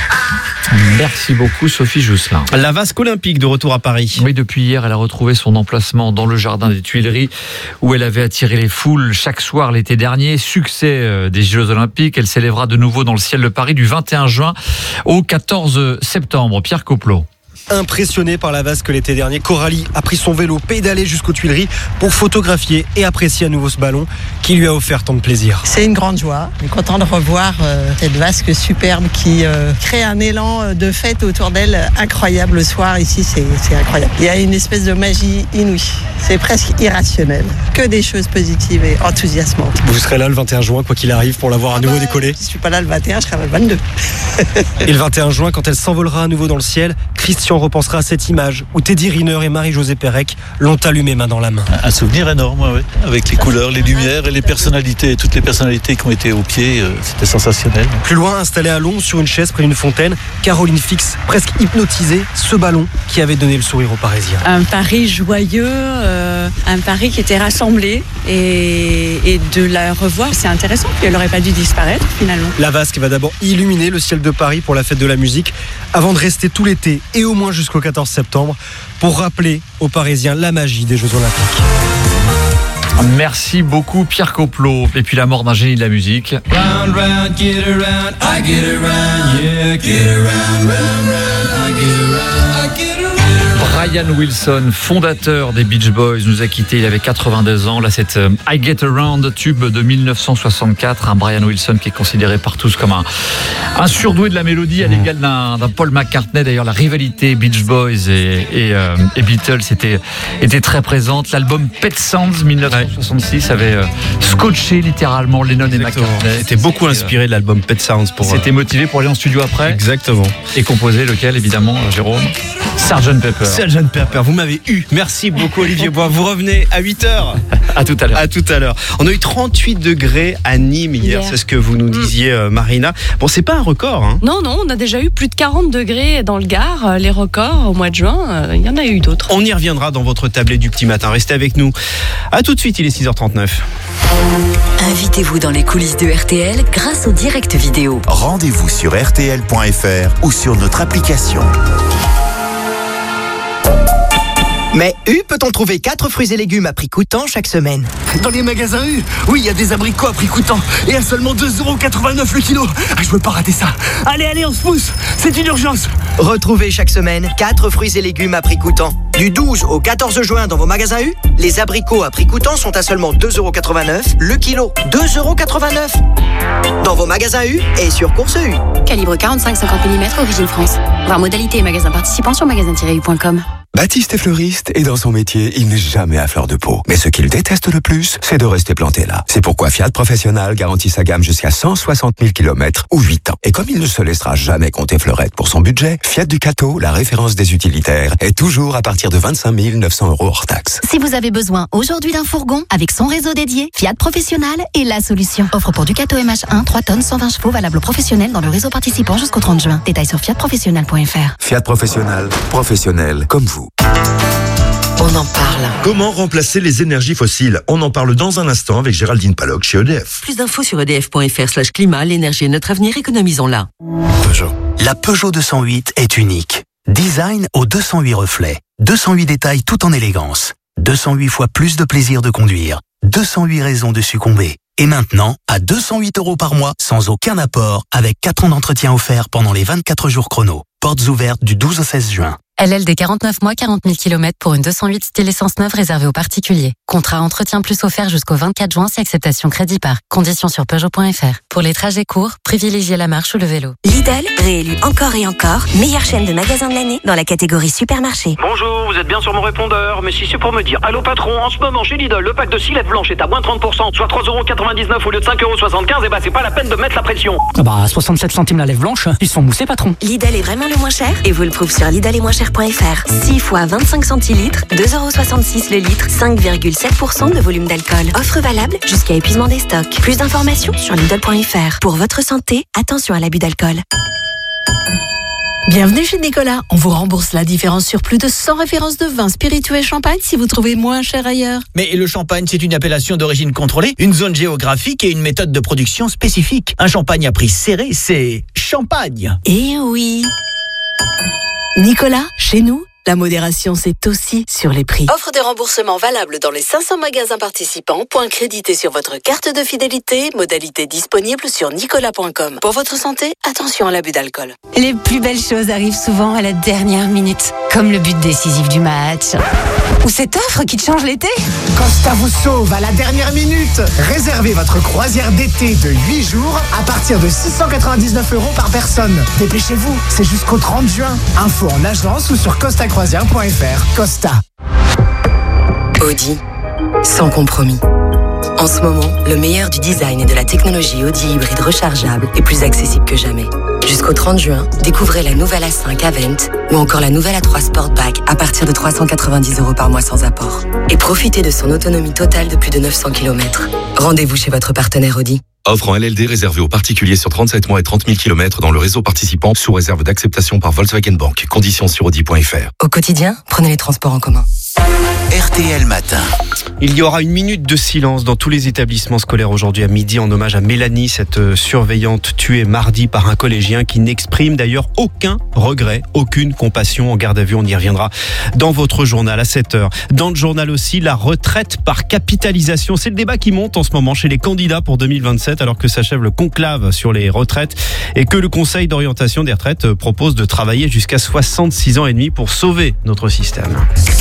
Merci beaucoup Sophie Jousselin. La vasque olympique de retour à Paris. Oui, depuis hier, elle a retrouvé son emplacement dans le jardin des Tuileries où elle avait attiré les foules chaque soir l'été dernier. Succès des Jeux olympiques, elle s'élèvera de nouveau dans le ciel de Paris du vingt et un juin au quatorze septembre. Pierre Coplot. Impressionnée par la vasque l'été dernier, Coralie a pris son vélo, pédalé jusqu'aux Tuileries pour photographier et apprécier à nouveau ce ballon qui lui a offert tant de plaisir. C'est une grande joie. On est content de revoir euh, cette vasque superbe qui euh, crée un élan de fête autour d'elle incroyable le soir. Ici, c'est, c'est incroyable. Il y a une espèce de magie inouïe. C'est presque irrationnel. Que des choses positives et enthousiasmantes. Vous serez là le vingt et un juin, quoi qu'il arrive, pour la voir à nouveau bah, décoller. Je ne suis pas là le vingt et un, je serai là le vingt-deux. Et le vingt et un juin, quand elle s'envolera à nouveau dans le ciel, Christian repensera à cette image où Teddy Riner et Marie-Josée Pérec l'ont allumé main dans la main. Un souvenir énorme, ouais, avec les couleurs, les lumières et les personnalités, toutes les personnalités qui ont été au pied, euh, c'était sensationnel. Plus loin, installée à Londres sur une chaise près d'une fontaine, Caroline fixe, presque hypnotisée, ce ballon qui avait donné le sourire aux Parisiens. Un Paris joyeux, euh, un Paris qui était rassemblé et, et de la revoir, c'est intéressant, puis elle n'aurait pas dû disparaître finalement. La vasque va d'abord illuminer le ciel de Paris pour la fête de la musique, avant de rester tout l'été et au moins jusqu'au quatorze septembre pour rappeler aux Parisiens la magie des Jeux Olympiques. Merci beaucoup Pierre Coplot. Et puis la mort d'un génie de la musique. Round, round, get around, I get around, yeah, get around, round, round, I get around, I get around. Brian Wilson, fondateur des Beach Boys, nous a quittés, il avait quatre-vingt-deux ans. Là, c'est euh, I Get Around, tube de mille neuf cent soixante-quatre. Un Brian Wilson qui est considéré par tous comme un, un surdoué de la mélodie, à l'égal d'un, d'un Paul McCartney. D'ailleurs, la rivalité Beach Boys et, et, euh, et Beatles était, était très présente. L'album Pet Sounds mille neuf cent soixante-six avait euh, scotché littéralement Lennon Exactement. et McCartney. C'était beaucoup inspiré de l'album Pet Sounds. Pour, C'était motivé pour aller en studio après. Exactement. Et composer lequel, évidemment, Jérôme? sergent Pepper. sergent Pepper, vous m'avez eu. Merci beaucoup Olivier Bois. Vous revenez à huit heures. À tout à l'heure. À tout à l'heure. On a eu trente-huit degrés à Nîmes hier, Hier. c'est ce que vous nous disiez euh, Marina. Bon, c'est pas un record hein. Non, non, on a déjà eu plus de quarante degrés dans le Gard. Les records au mois de juin, euh, il y en a eu d'autres. On y reviendra dans votre tablette du petit matin. Restez avec nous. À tout de suite, il est six heures trente-neuf. Invitez-vous dans les coulisses de R T L grâce au direct vidéo. Rendez-vous sur R T L point F R ou sur notre application. Mais U peut-on trouver quatre fruits et légumes à prix coûtant chaque semaine? Dans les magasins U, oui, il y a des abricots à prix coûtant et à seulement deux euros quatre-vingt-neuf le kilo. Ah, je veux pas rater ça. Allez, allez, on se pousse, c'est une urgence. Retrouvez chaque semaine quatre fruits et légumes à prix coûtant. Du douze au quatorze juin dans vos magasins U, les abricots à prix coûtant sont à seulement deux euros quatre-vingt-neuf le kilo. deux euros quatre-vingt-neuf dans vos magasins U et sur Course U. Calibre quarante-cinq à cinquante millimètres, origine France. Voir modalité et magasins participants sur magasin tiret u point com. Baptiste est fleuriste et dans son métier, il n'est jamais à fleur de peau. Mais ce qu'il déteste le plus, c'est de rester planté là. C'est pourquoi Fiat Professionnal garantit sa gamme jusqu'à cent soixante mille kilomètres ou huit ans. Et comme il ne se laissera jamais compter fleurette pour son budget, Fiat Ducato, la référence des utilitaires, est toujours à partir de vingt-cinq mille neuf cents euros hors taxe. Si vous avez besoin aujourd'hui d'un fourgon avec son réseau dédié, Fiat Professionnal est la solution. Offre pour Ducato M H un, trois tonnes, cent vingt chevaux, valable aux professionnels dans le réseau participant jusqu'au trente juin. Détails sur fiat professionnel point f r. Fiat Professionnal, professionnel comme vous. On en parle. Comment remplacer les énergies fossiles? On en parle dans un instant avec Géraldine Paloc chez E D F. Plus d'infos sur edf point f r slash climat, l'énergie est notre avenir, économisons-la. Peugeot. La Peugeot deux cent huit est unique. Design aux deux cent huit reflets. deux cent huit détails tout en élégance. deux cent huit fois plus de plaisir de conduire. deux cent huit raisons de succomber. Et maintenant, à deux cent huit euros par mois, sans aucun apport, avec quatre ans d'entretien offert pendant les vingt-quatre jours chrono. Portes ouvertes du douze au seize juin. L L D quarante-neuf mois, quarante mille kilomètres pour une deux cent huit style essence neuve réservée aux particuliers. Contrat entretien plus offert jusqu'au vingt-quatre juin si acceptation crédit par. Conditions sur Peugeot point f r. Pour les trajets courts, privilégiez la marche ou le vélo. Lidl, réélu encore et encore, meilleure chaîne de magasins de l'année dans la catégorie supermarché. Bonjour, vous êtes bien sur mon répondeur, mais si c'est pour me dire allô patron, en ce moment chez Lidl, le pack de six lettres blanches est à moins trente pour cent, soit trois euros quatre-vingt-dix-neuf au lieu de cinq euros soixante-quinze, et bah c'est pas la peine de mettre la pression. Ah bah soixante-sept centimes la lèvre blanche, ils sont moussés patron. Lidl est vraiment le moins cher et vous le prouve sur lidl et moins cher point f r. six fois vingt-cinq centilitres, deux euros soixante-six le litre, cinq virgule sept pour cent de volume d'alcool. Offre valable jusqu'à épuisement des stocks. Plus d'informations sur lidl point f r. Pour votre santé, attention à l'abus d'alcool. Bienvenue chez Nicolas. On vous rembourse la différence sur plus de cent références de vins, spiritueux et champagne si vous trouvez moins cher ailleurs. Mais le champagne, c'est une appellation d'origine contrôlée, une zone géographique et une méthode de production spécifique. Un champagne à prix serré, c'est champagne. Eh oui. Nicolas, chez nous, la modération, c'est aussi sur les prix. Offre de remboursement valable dans les cinq cents magasins participants. Points crédités sur votre carte de fidélité. Modalité disponible sur nicolas point com. Pour votre santé, attention à l'abus d'alcool. Les plus belles choses arrivent souvent à la dernière minute, comme le but décisif du match. Ou cette offre qui te change l'été. Costa vous sauve à la dernière minute. Réservez votre croisière d'été de huit jours à partir de six cent quatre-vingt-dix-neuf euros par personne. Dépêchez-vous, c'est jusqu'au trente juin. Info en agence ou sur costa croisière point f r. Costa. Audi, sans compromis. En ce moment, le meilleur du design et de la technologie Audi hybride rechargeable est plus accessible que jamais. Jusqu'au trente juin, découvrez la nouvelle A cinq Avent ou encore la nouvelle A trois Sportback à partir de trois cent quatre-vingt-dix euros par mois sans apport. Et profitez de son autonomie totale de plus de neuf cents kilomètres. Rendez-vous chez votre partenaire Audi. Offre en L L D réservée aux particuliers sur trente-sept mois et trente mille kilomètres dans le réseau participant sous réserve d'acceptation par Volkswagen Bank. Conditions sur audi point f r. Au quotidien, prenez les transports en commun. R T L Matin. Il y aura une minute de silence dans tous les établissements scolaires aujourd'hui à midi en hommage à Mélanie, cette surveillante tuée mardi par un collégien qui n'exprime d'ailleurs aucun regret, aucune compassion en garde à vue. On y reviendra dans votre journal à sept heures. Dans le journal aussi, la retraite par capitalisation. C'est le débat qui monte en ce moment chez les candidats pour deux mille vingt-sept alors que s'achève le conclave sur les retraites et que le Conseil d'orientation des retraites propose de travailler jusqu'à soixante-six ans et demi pour sauver notre système.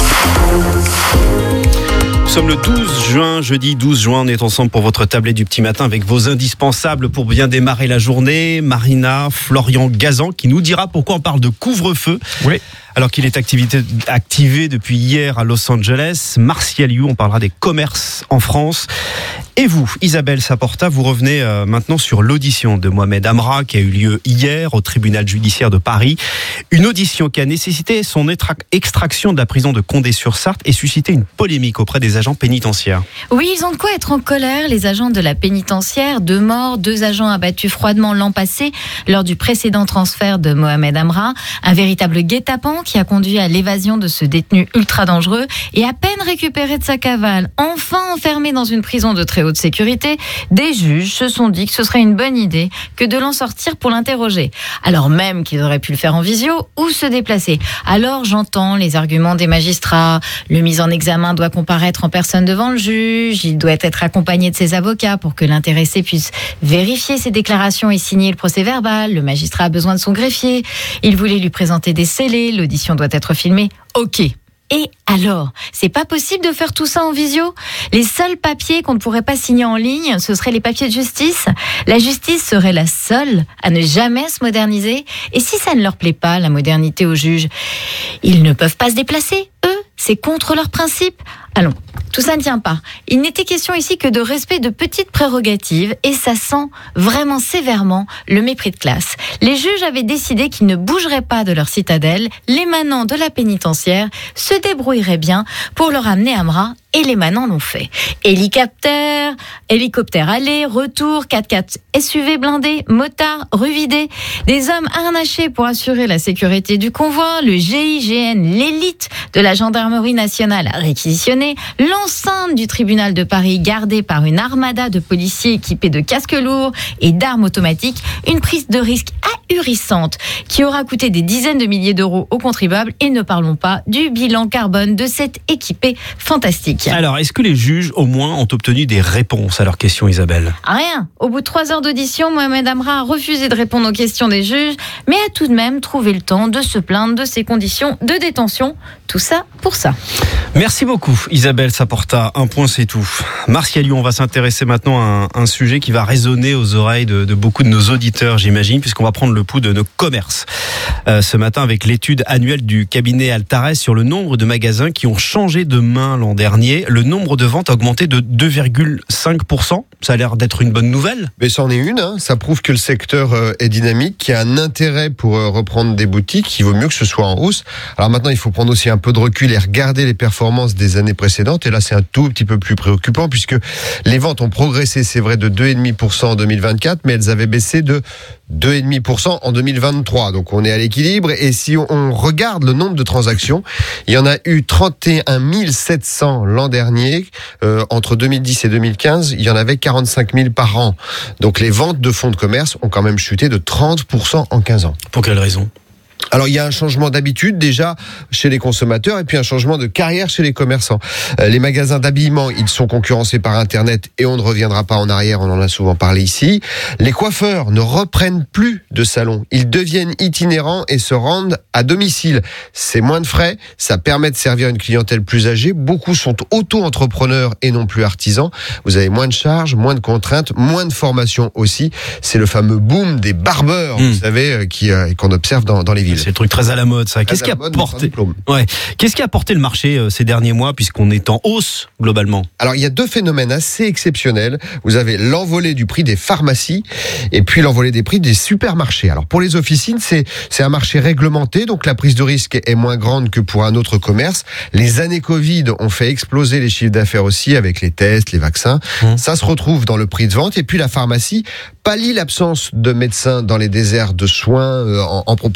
Nous sommes le douze juin, jeudi douze juin, on est ensemble pour votre tablette du petit matin avec vos indispensables pour bien démarrer la journée. Marina, Florian Gazan qui nous dira pourquoi on parle de couvre-feu. Oui. Alors qu'il est activité, activé depuis hier à Los Angeles. Martial You, on parlera des commerces en France. Et vous, Isabelle Saporta, vous revenez euh, maintenant sur l'audition de Mohamed Amra qui a eu lieu hier au tribunal judiciaire de Paris. Une audition qui a nécessité son extra- extraction de la prison de Condé-sur-Sarthe et suscité une polémique auprès des agents pénitentiaires. Oui, ils ont de quoi être en colère, les agents de la pénitentiaire. Deux morts, deux agents abattus froidement l'an passé lors du précédent transfert de Mohamed Amra. Un véritable guet-apens qui a conduit à l'évasion de ce détenu ultra dangereux et à peine récupéré de sa cavale, enfin enfermé dans une prison de très haute sécurité, des juges se sont dit que ce serait une bonne idée que de l'en sortir pour l'interroger. Alors même qu'ils auraient pu le faire en visio ou se déplacer. Alors j'entends les arguments des magistrats. Le mis en examen doit comparaître en personne devant le juge. Il doit être accompagné de ses avocats pour que l'intéressé puisse vérifier ses déclarations et signer le procès-verbal. Le magistrat a besoin de son greffier. Il voulait lui présenter des scellés. L'audition doit être filmée. Ok. Et alors, c'est pas possible de faire tout ça en visio ? Les seuls papiers qu'on ne pourrait pas signer en ligne, ce seraient les papiers de justice. La justice serait la seule à ne jamais se moderniser. Et si ça ne leur plaît pas, la modernité aux juges, ils ne peuvent pas se déplacer, eux. C'est contre leurs principes. Allons, tout ça ne tient pas. Il n'était question ici que de respect de petites prérogatives et ça sent vraiment sévèrement le mépris de classe. Les juges avaient décidé qu'ils ne bougeraient pas de leur citadelle. Les manants de la pénitentiaire se débrouilleraient bien pour leur amener Amra et les manants l'ont fait. Hélicoptère, hélicoptère aller, retour, quatre-quatre S U V blindés, motards, rue vidée, des hommes harnachés pour assurer la sécurité du convoi, le G I G N, l'élite de la gendarmerie nationale a réquisitionné, l'enceinte du tribunal de Paris gardée par une armada de policiers équipés de casques lourds et d'armes automatiques, une prise de risque ahurissante qui aura coûté des dizaines de milliers d'euros aux contribuables et ne parlons pas du bilan carbone de cette équipée fantastique. Alors, est-ce que les juges au moins ont obtenu des réponses à leurs questions, Isabelle ? Rien. Au bout de trois heures d'audition, Mohamed Amra a refusé de répondre aux questions des juges, mais a tout de même trouvé le temps de se plaindre de ses conditions de détention. Tout ça pour ça. Merci beaucoup Isabelle Saporta, un point c'est tout. Martial You, on va s'intéresser maintenant à un, un sujet qui va résonner aux oreilles de, de beaucoup de nos auditeurs, j'imagine, puisqu'on va prendre le pouls de nos commerces. Euh, ce matin avec l'étude annuelle du cabinet Altares sur le nombre de magasins qui ont changé de main l'an dernier. Le nombre de ventes a augmenté de deux virgule cinq pour cent. Ça a l'air d'être une bonne nouvelle. Mais c'en est une, hein. Ça prouve que le secteur euh, est dynamique, qu'il y a un intérêt pour euh, reprendre des boutiques. Il vaut mieux que ce soit en hausse. Alors maintenant, il faut prendre aussi un peu de recul et regarder les performances des années précédentes. Et là, c'est un tout petit peu plus préoccupant puisque les ventes ont progressé, c'est vrai, de deux virgule cinq pour cent en deux mille vingt-quatre, mais elles avaient baissé de deux virgule cinq pour cent en deux mille vingt-trois. Donc on est à l'équilibre. Et si on regarde le nombre de transactions, il y en a eu trente et un mille sept cents l'an dernier. Euh, entre deux mille dix et deux mille quinze, il y en avait quarante-cinq mille par an. Donc les ventes de fonds de commerce ont quand même chuté de trente pour cent en quinze ans. Pour quelle raison ? Alors il y a un changement d'habitude déjà chez les consommateurs et puis un changement de carrière chez les commerçants. Euh, les magasins d'habillement, ils sont concurrencés par Internet et on ne reviendra pas en arrière, on en a souvent parlé ici. Les coiffeurs ne reprennent plus de salon, ils deviennent itinérants et se rendent à domicile. C'est moins de frais, ça permet de servir une clientèle plus âgée. Beaucoup sont auto-entrepreneurs et non plus artisans. Vous avez moins de charges, moins de contraintes, moins de formation aussi. C'est le fameux boom des barbeurs, mmh. vous savez, qui, euh, qu'on observe dans, dans les villes. C'est le truc très à la mode, ça. Qu'est-ce qui a porté, ouais. Qu'est-ce qui a porté le marché euh, ces derniers mois, puisqu'on est en hausse globalement ? Alors, il y a deux phénomènes assez exceptionnels. Vous avez l'envolée du prix des pharmacies et puis l'envolée des prix des supermarchés. Alors, pour les officines, c'est c'est un marché réglementé, donc la prise de risque est moins grande que pour un autre commerce. Les années Covid ont fait exploser les chiffres d'affaires aussi avec les tests, les vaccins. Mmh. Ça se retrouve dans le prix de vente. Et puis la pharmacie pallie l'absence de médecins dans les déserts de soins euh, en, en proposant des services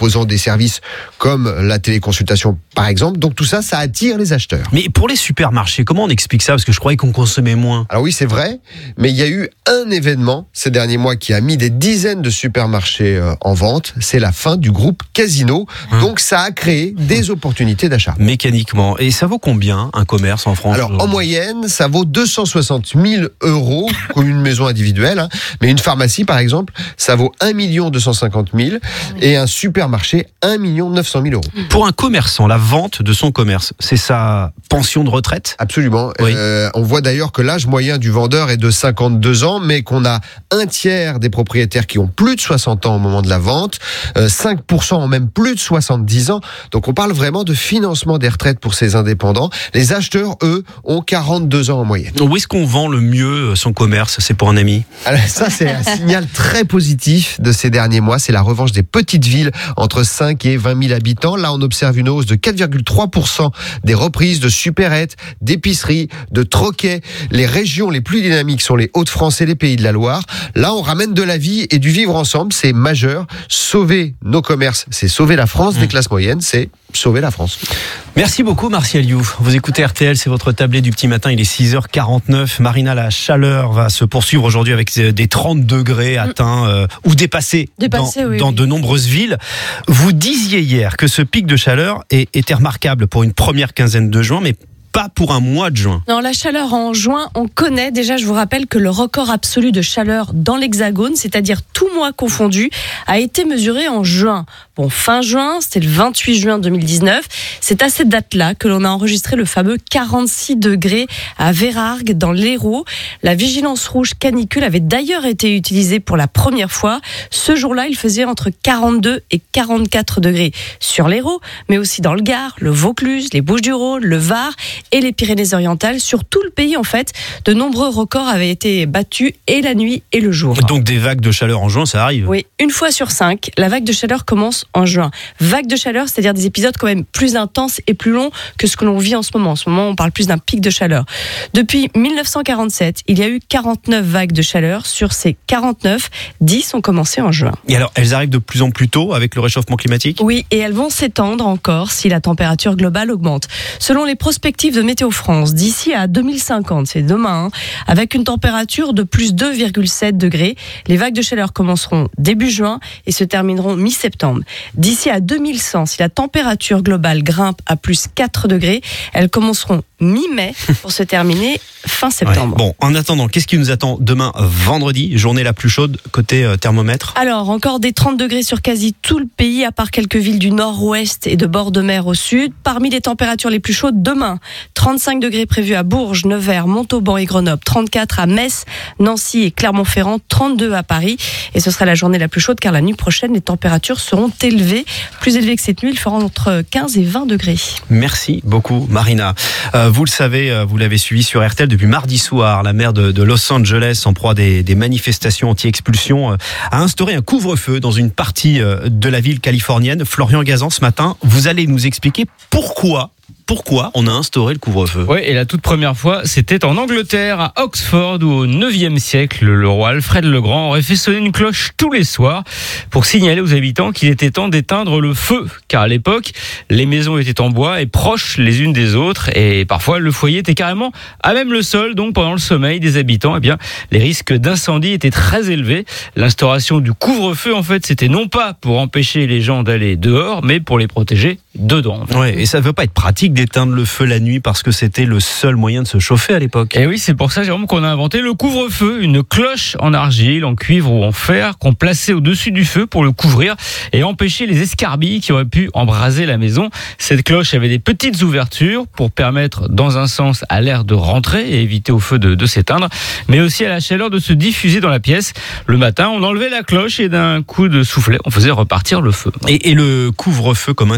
services comme la téléconsultation par exemple. Donc tout ça, ça attire les acheteurs. Mais pour les supermarchés, comment on explique ça? Parce que je croyais qu'on consommait moins. Alors oui, c'est vrai, mais il y a eu un événement ces derniers mois qui a mis des dizaines de supermarchés euh, en vente. C'est la fin du groupe Casino. Hum. Donc ça a créé des opportunités d'achat. Mécaniquement. Et ça vaut combien un commerce en France? Alors en moyenne, ça vaut deux cent soixante mille euros comme une maison individuelle. Hein. Mais une pharmacie, par exemple, ça vaut un million deux cent cinquante mille et un supermarché, un million neuf cent mille euros. Pour un commerçant, la vente de son commerce, c'est sa pension de retraite? Absolument. Oui. Euh, on voit d'ailleurs que l'âge moyen du vendeur est de cinquante-deux ans, mais qu'on a un tiers des propriétaires qui ont plus de soixante ans au moment de la vente, euh, cinq pour cent ont même plus de soixante-dix ans. Donc on parle vraiment de financement des retraites pour ces indépendants. Les acheteurs, eux, ont quarante-deux ans en moyenne. Où est-ce qu'on vend le mieux son commerce? C'est pour un ami? Alors ça, c'est un signal très positif de ces derniers mois. C'est la revanche des petites villes entre cinq et vingt mille habitants. Là, on observe une hausse de quatre virgule trois pour cent des reprises de supérettes, d'épiceries, de troquets. Les régions les plus dynamiques sont les Hauts-de-France et les Pays de la Loire. Là, on ramène de la vie et du vivre ensemble. C'est majeur. Sauver nos commerces, c'est sauver la France. Des classes moyennes, c'est sauver la France. Merci beaucoup, Martial Youf. Vous écoutez R T L, c'est votre tablé du petit matin. Il est six heures quarante-neuf. Marina, la chaleur va se poursuivre aujourd'hui avec des trente degrés atteints euh, ou dépassés, Dépassé, dans, oui, dans oui. de nombreuses villes. Vous disiez hier que ce pic de chaleur est, était remarquable pour une première quinzaine de juin, mais pas pour un mois de juin. Non, la chaleur en juin, on connaît. Déjà, je vous rappelle que le record absolu de chaleur dans l'Hexagone, c'est-à-dire tout mois confondu, a été mesuré en juin. Bon, fin juin, c'était le vingt-huit juin deux mille dix-neuf. C'est à cette date-là que l'on a enregistré le fameux quarante-six degrés à Vérargues, dans l'Hérault. La vigilance rouge canicule avait d'ailleurs été utilisée pour la première fois. Ce jour-là, il faisait entre quarante-deux et quarante-quatre degrés sur l'Hérault, mais aussi dans le Gard, le Vaucluse, les Bouches-du-Rhône, le Var et les Pyrénées-Orientales. Sur tout le pays, en fait, de nombreux records avaient été battus et la nuit et le jour. Donc des vagues de chaleur en juin, ça arrive? Oui, une fois sur cinq, la vague de chaleur commence en juin. Vague de chaleur, c'est-à-dire des épisodes quand même plus intenses et plus longs que ce que l'on vit en ce moment. En ce moment, on parle plus d'un pic de chaleur. Depuis mille neuf cent quarante-sept, il y a eu quarante-neuf vagues de chaleur. Sur ces quarante-neuf, dix ont commencé en juin. Et alors, elles arrivent de plus en plus tôt avec le réchauffement climatique? Oui, et elles vont s'étendre encore si la température globale augmente. Selon les prospectives de Météo France, d'ici à deux mille cinquante, c'est demain, hein, avec une température de plus deux virgule sept degrés, les vagues de chaleur commenceront début juin et se termineront mi-septembre. D'ici à deux mille cent, si la température globale grimpe à plus quatre degrés, elles commenceront mi-mai pour se terminer fin septembre. Ouais. Bon, en attendant, qu'est-ce qui nous attend demain, vendredi, journée la plus chaude côté euh, thermomètre? Alors, encore des trente degrés sur quasi tout le pays, à part quelques villes du nord-ouest et de bord de mer au sud. Parmi les températures les plus chaudes demain, trente-cinq degrés prévus à Bourges, Nevers, Montauban et Grenoble, trente-quatre à Metz, Nancy et Clermont-Ferrand, trente-deux à Paris. Et ce sera la journée la plus chaude car la nuit prochaine, les températures seront élevées. Plus élevées que cette nuit, il fera entre quinze et vingt degrés. Merci beaucoup, Marina. Euh, vous le savez, vous l'avez suivi sur R T L depuis mardi soir. La maire de, de Los Angeles, en proie des, des manifestations anti-expulsion, a instauré un couvre-feu dans une partie de la ville californienne. Florian Gazan, ce matin, vous allez nous expliquer pourquoi Pourquoi on a instauré le couvre-feu? Oui, et la toute première fois, c'était en Angleterre, à Oxford, où au neuvième siècle, le roi Alfred le Grand aurait fait sonner une cloche tous les soirs pour signaler aux habitants qu'il était temps d'éteindre le feu. Car à l'époque, les maisons étaient en bois et proches les unes des autres, et parfois le foyer était carrément à même le sol. Donc pendant le sommeil des habitants, eh bien, les risques d'incendie étaient très élevés. L'instauration du couvre-feu, en fait, c'était non pas pour empêcher les gens d'aller dehors, mais pour les protéger dedans. Ouais, et ça ne veut pas être pratique d'éteindre le feu la nuit parce que c'était le seul moyen de se chauffer à l'époque. Et oui, c'est pour ça, Jérôme, qu'on a inventé le couvre-feu, une cloche en argile, en cuivre ou en fer qu'on plaçait au-dessus du feu pour le couvrir et empêcher les escarbilles qui auraient pu embraser la maison. Cette cloche avait des petites ouvertures pour permettre, dans un sens, à l'air de rentrer et éviter au feu de, de s'éteindre, mais aussi à la chaleur de se diffuser dans la pièce. Le matin, on enlevait la cloche et d'un coup de soufflet, on faisait repartir le feu. Et, et le couvre-feu comme interdiction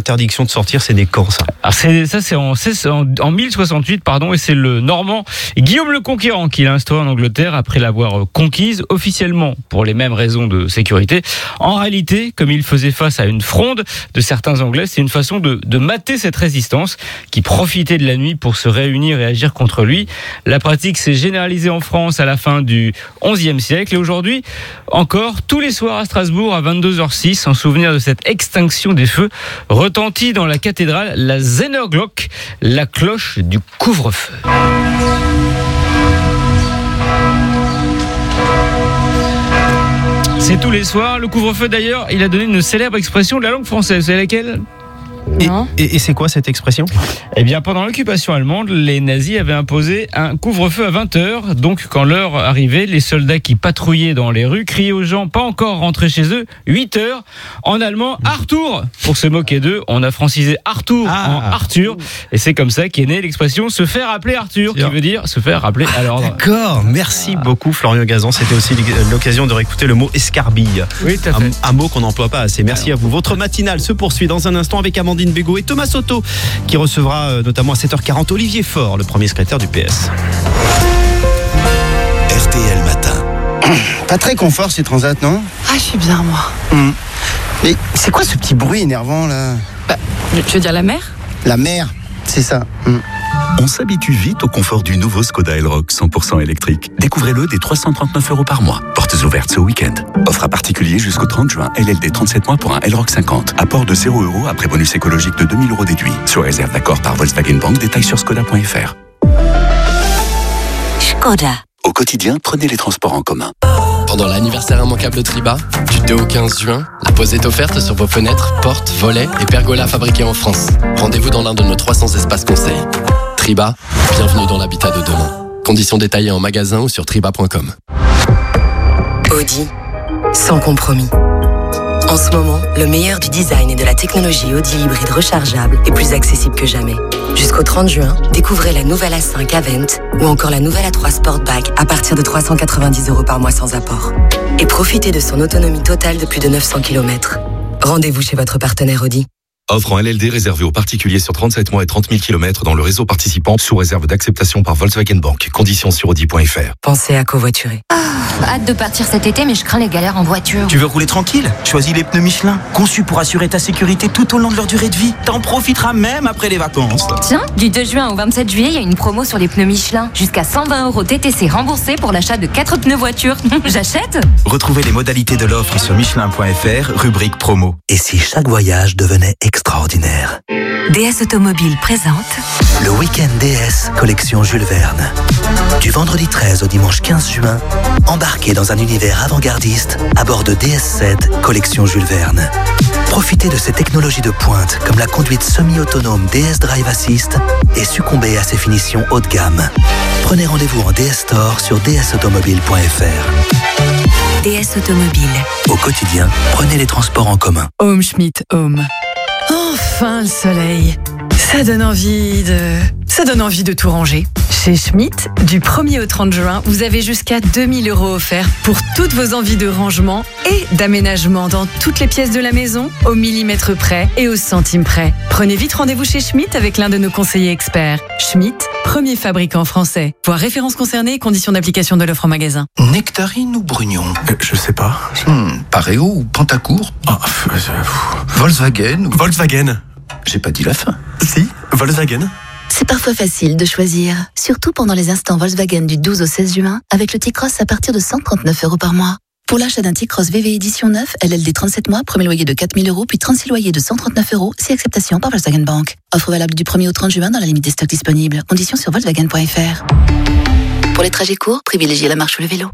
de sortir, c'est des camps, ça. Alors c'est, ça, c'est en, c'est en, en mille soixante-huit, pardon, et c'est le Normand Guillaume le Conquérant qui l'a instauré en Angleterre après l'avoir conquise officiellement pour les mêmes raisons de sécurité. En réalité, comme il faisait face à une fronde de certains Anglais, c'est une façon de, de mater cette résistance qui profitait de la nuit pour se réunir et agir contre lui. La pratique s'est généralisée en France à la fin du onzième siècle et aujourd'hui, encore tous les soirs à Strasbourg à vingt-deux heures six, en souvenir de cette extinction des feux, retentit dans la cathédrale la Zénerglock, la cloche du couvre-feu. C'est tous les soirs. Le couvre-feu, d'ailleurs, il a donné une célèbre expression de la langue française. Vous savez laquelle ? Et, et, et c'est quoi cette expression ? Eh bien, pendant l'occupation allemande, les nazis avaient imposé un couvre-feu à vingt heures. Donc, quand l'heure arrivait, les soldats qui patrouillaient dans les rues criaient aux gens pas encore rentrés chez eux, huit heures. En allemand, Arthur. Pour se moquer d'eux, on a francisé Arthur ah. en Arthur. Et c'est comme ça qu'est née l'expression se faire appeler Arthur, qui veut dire se faire rappeler à l'ordre. D'accord, merci ah. beaucoup Florian Gazan. C'était aussi l'occasion de réécouter le mot escarbille. Oui, tout à fait. Un, un mot qu'on n'emploie pas assez. Merci Alors. à vous. Votre matinale se poursuit dans un instant avec Amandine Bégaud et Thomas Soto, qui recevra euh, notamment à sept heures quarante Olivier Faure, le premier secrétaire du P S. R T L Matin. Pas très confort ces transats, non ? Ah, je suis bien, moi. Mmh. Mais c'est quoi ce petit bruit énervant, là ? Bah, tu veux dire la mer ? La mer, c'est ça. Mmh. On s'habitue vite au confort du nouveau Skoda Elroq cent pour cent électrique. Découvrez-le dès trois cent trente-neuf euros par mois. Portes ouvertes ce week-end. Offre à particulier jusqu'au trente juin. L L D trente-sept mois pour un Elroq cinquante. Apport de zéro euros après bonus écologique de deux mille euros déduit. Sur réserve d'accord par Volkswagen Bank. Détails sur skoda point f r. Skoda. Au quotidien, prenez les transports en commun. Pendant l'anniversaire immanquable de Triba, du deux au quinze juin, la pose est offerte sur vos fenêtres, portes, volets et pergolas fabriqués en France. Rendez-vous dans l'un de nos trois cents espaces conseils. Triba, bienvenue dans l'habitat de demain. Conditions détaillées en magasin ou sur triba point com. Audi, sans compromis. En ce moment, le meilleur du design et de la technologie Audi hybride rechargeable est plus accessible que jamais. Jusqu'au trente juin, découvrez la nouvelle A cinq Avent ou encore la nouvelle A trois Sportback à partir de trois cent quatre-vingt-dix euros par mois sans apport. Et profitez de son autonomie totale de plus de neuf cents kilomètres. Rendez-vous chez votre partenaire Audi. Offre en L L D réservée aux particuliers sur trente-sept mois et trente mille kilomètres dans le réseau participant sous réserve d'acceptation par Volkswagen Bank. Conditions sur audi point f r. Pensez à covoiturer. Ah, hâte de partir cet été, mais je crains les galères en voiture. Tu veux rouler tranquille ? Choisis les pneus Michelin, conçus pour assurer ta sécurité tout au long de leur durée de vie. T'en profiteras même après les vacances. Tiens, du deux juin au vingt-sept juillet, il y a une promo sur les pneus Michelin. Jusqu'à cent vingt euros T T C remboursés pour l'achat de quatre pneus voiture. J'achète ? Retrouvez les modalités de l'offre sur michelin point f r, rubrique promo. Et si chaque voyage devenait extraordinaire ? D S Automobile présente le week-end D S collection Jules Verne. Du vendredi treize au dimanche quinze juin, embarquez dans un univers avant-gardiste à bord de D S sept collection Jules Verne. Profitez de ces technologies de pointe comme la conduite semi-autonome D S Drive Assist et succombez à ses finitions haut de gamme. Prenez rendez-vous en D S Store sur d s automobile point f r. D S Automobile. Au quotidien, prenez les transports en commun. Home Schmidt Home. Enfin le soleil. Ça donne envie de... Ça donne envie de tout ranger. Chez Schmidt, du premier au trente juin, vous avez jusqu'à deux mille euros offerts pour toutes vos envies de rangement et d'aménagement dans toutes les pièces de la maison, au millimètre près et au centime près. Prenez vite rendez-vous chez Schmidt avec l'un de nos conseillers experts. Schmidt, premier fabricant français. Voir références concernées et conditions d'application de l'offre en magasin. Nectarine ou Brugnon ? euh, Je sais pas. Hmm, Pareo ou Pantacourt ? Ah, euh, Volkswagen ou... Volkswagen. J'ai pas dit la fin. Si, Volkswagen. C'est parfois facile de choisir, surtout pendant les instants Volkswagen du douze au seize juin, avec le T-Cross à partir de cent trente-neuf euros par mois. Pour l'achat d'un T-Cross V V édition neuf, L L D trente-sept mois, premier loyer de quatre mille euros, puis trente-six loyers de cent trente-neuf euros, si acceptation par Volkswagen Bank. Offre valable du premier au trente juin dans la limite des stocks disponibles. Conditions sur volkswagen point f r. Pour les trajets courts, privilégiez la marche ou le vélo.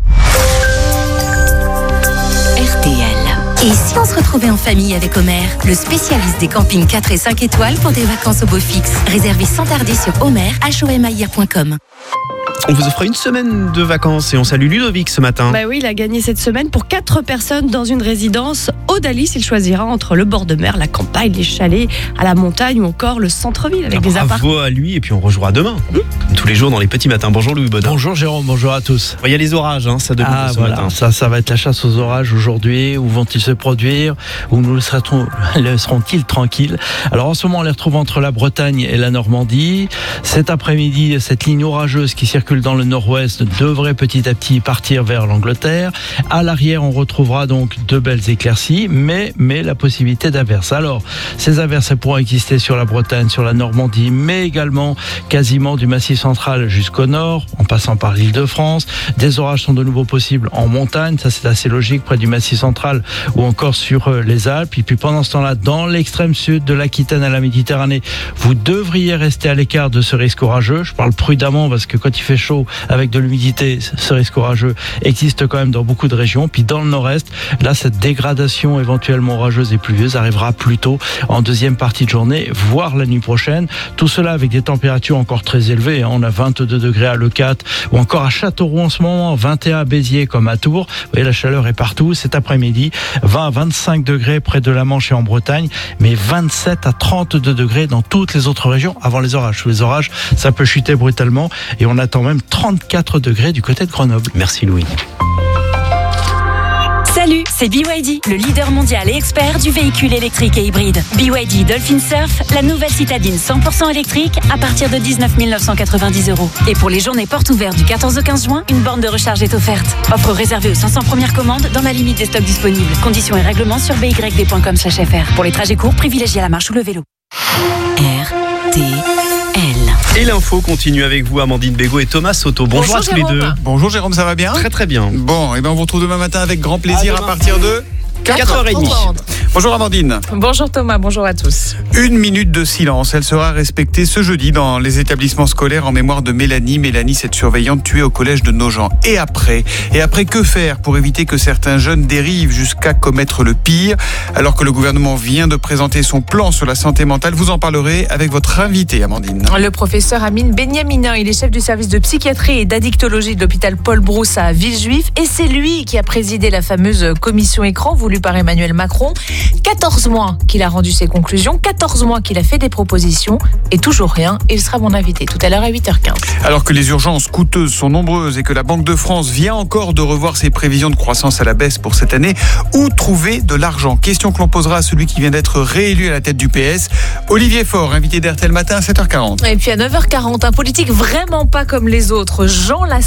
R T L. Et si on se retrouvait en famille avec Homer, le spécialiste des campings quatre et cinq étoiles pour des vacances au beau fixe. Réservez sans tarder sur homer, h o m a i r point com. On vous offre une semaine de vacances et on salue Ludovic ce matin. Bah oui, il a gagné cette semaine pour quatre personnes dans une résidence Odalis. Il choisira entre le bord de mer, la campagne, les chalets à la montagne ou encore le centre-ville avec ah, des apparts. Bravo à lui et puis on rejouera demain. Mmh. Tous les jours dans les petits matins. Bonjour Louis Baudin. Bonjour Jérôme, bonjour à tous. Il y a les orages, hein, ça débute ah, ce voilà, matin. Ça, ça va être la chasse aux orages aujourd'hui. Où vont-ils se produire? Où nous seront-ils tranquilles? Alors en ce moment, on les retrouve entre la Bretagne et la Normandie. Cet après-midi, cette ligne orageuse qui circule dans le nord-ouest devrait petit à petit partir vers l'Angleterre. À l'arrière, on retrouvera donc de belles éclaircies, mais, mais la possibilité d'averses. Alors, ces averses pourront exister sur la Bretagne, sur la Normandie, mais également quasiment du Massif central jusqu'au nord, en passant par l'Île-de-France. Des orages sont de nouveau possibles en montagne, ça c'est assez logique, près du Massif central ou encore sur les Alpes. Et puis pendant ce temps-là, dans l'extrême sud de l'Aquitaine à la Méditerranée, vous devriez rester à l'écart de ce risque orageux. Je parle prudemment parce que quand il fait chaud avec de l'humidité, ce risque orageux existe quand même dans beaucoup de régions. Puis dans le nord-est, là, cette dégradation éventuellement orageuse et pluvieuse arrivera plutôt en deuxième partie de journée, voire la nuit prochaine. Tout cela avec des températures encore très élevées. On a vingt-deux degrés à Leucate ou encore à Châteauroux en ce moment, vingt et un à Béziers comme à Tours. Vous voyez, la chaleur est partout. Cet après-midi, vingt à vingt-cinq degrés près de la Manche et en Bretagne, mais vingt-sept à trente-deux degrés dans toutes les autres régions avant les orages. Sous les orages, ça peut chuter brutalement et on attend même trente-quatre degrés du côté de Grenoble. Merci Louis. Salut, c'est B Y D, le leader mondial et expert du véhicule électrique et hybride. B Y D Dolphin Surf, la nouvelle citadine cent pour cent électrique à partir de dix-neuf mille neuf cent quatre-vingt-dix euros. Et pour les journées portes ouvertes du quatorze au quinze juin, une borne de recharge est offerte. Offre réservée aux cinq cents premières commandes dans la limite des stocks disponibles. Conditions et règlements sur b y d point com slash f r. Pour les trajets courts, privilégiez la marche ou le vélo. R T L. Et l'info continue avec vous, Amandine Bégaud et Thomas Soto. Bonjour, Bonjour à tous Jérôme. les deux. Bonjour Jérôme, ça va bien? Très très bien. Bon, et ben on vous retrouve demain matin avec grand plaisir à, à partir de quatre heures trente. Bonjour Amandine. Bonjour Thomas, bonjour à tous. Une minute de silence, elle sera respectée ce jeudi dans les établissements scolaires en mémoire de Mélanie. Mélanie, cette surveillante tuée au collège de Nogent. Et après Et après, que faire pour éviter que certains jeunes dérivent jusqu'à commettre le pire? Alors que le gouvernement vient de présenter son plan sur la santé mentale, vous en parlerez avec votre invité Amandine. Le professeur Amine Benyaminin, il est chef du service de psychiatrie et d'addictologie de l'hôpital Paul Brousse à Villejuif. Et c'est lui qui a présidé la fameuse commission écran voulue par Emmanuel Macron. quatorze mois qu'il a rendu ses conclusions, quatorze mois qu'il a fait des propositions et toujours rien. Il sera mon invité tout à l'heure à huit heures quinze. Alors que les urgences coûteuses sont nombreuses et que la Banque de France vient encore de revoir ses prévisions de croissance à la baisse pour cette année, où trouver de l'argent? Question que l'on posera à celui qui vient d'être réélu à la tête du P S, Olivier Faure, invité d'R T L Matin à sept heures quarante. Et puis à neuf heures quarante, un politique vraiment pas comme les autres, Jean Lassalle.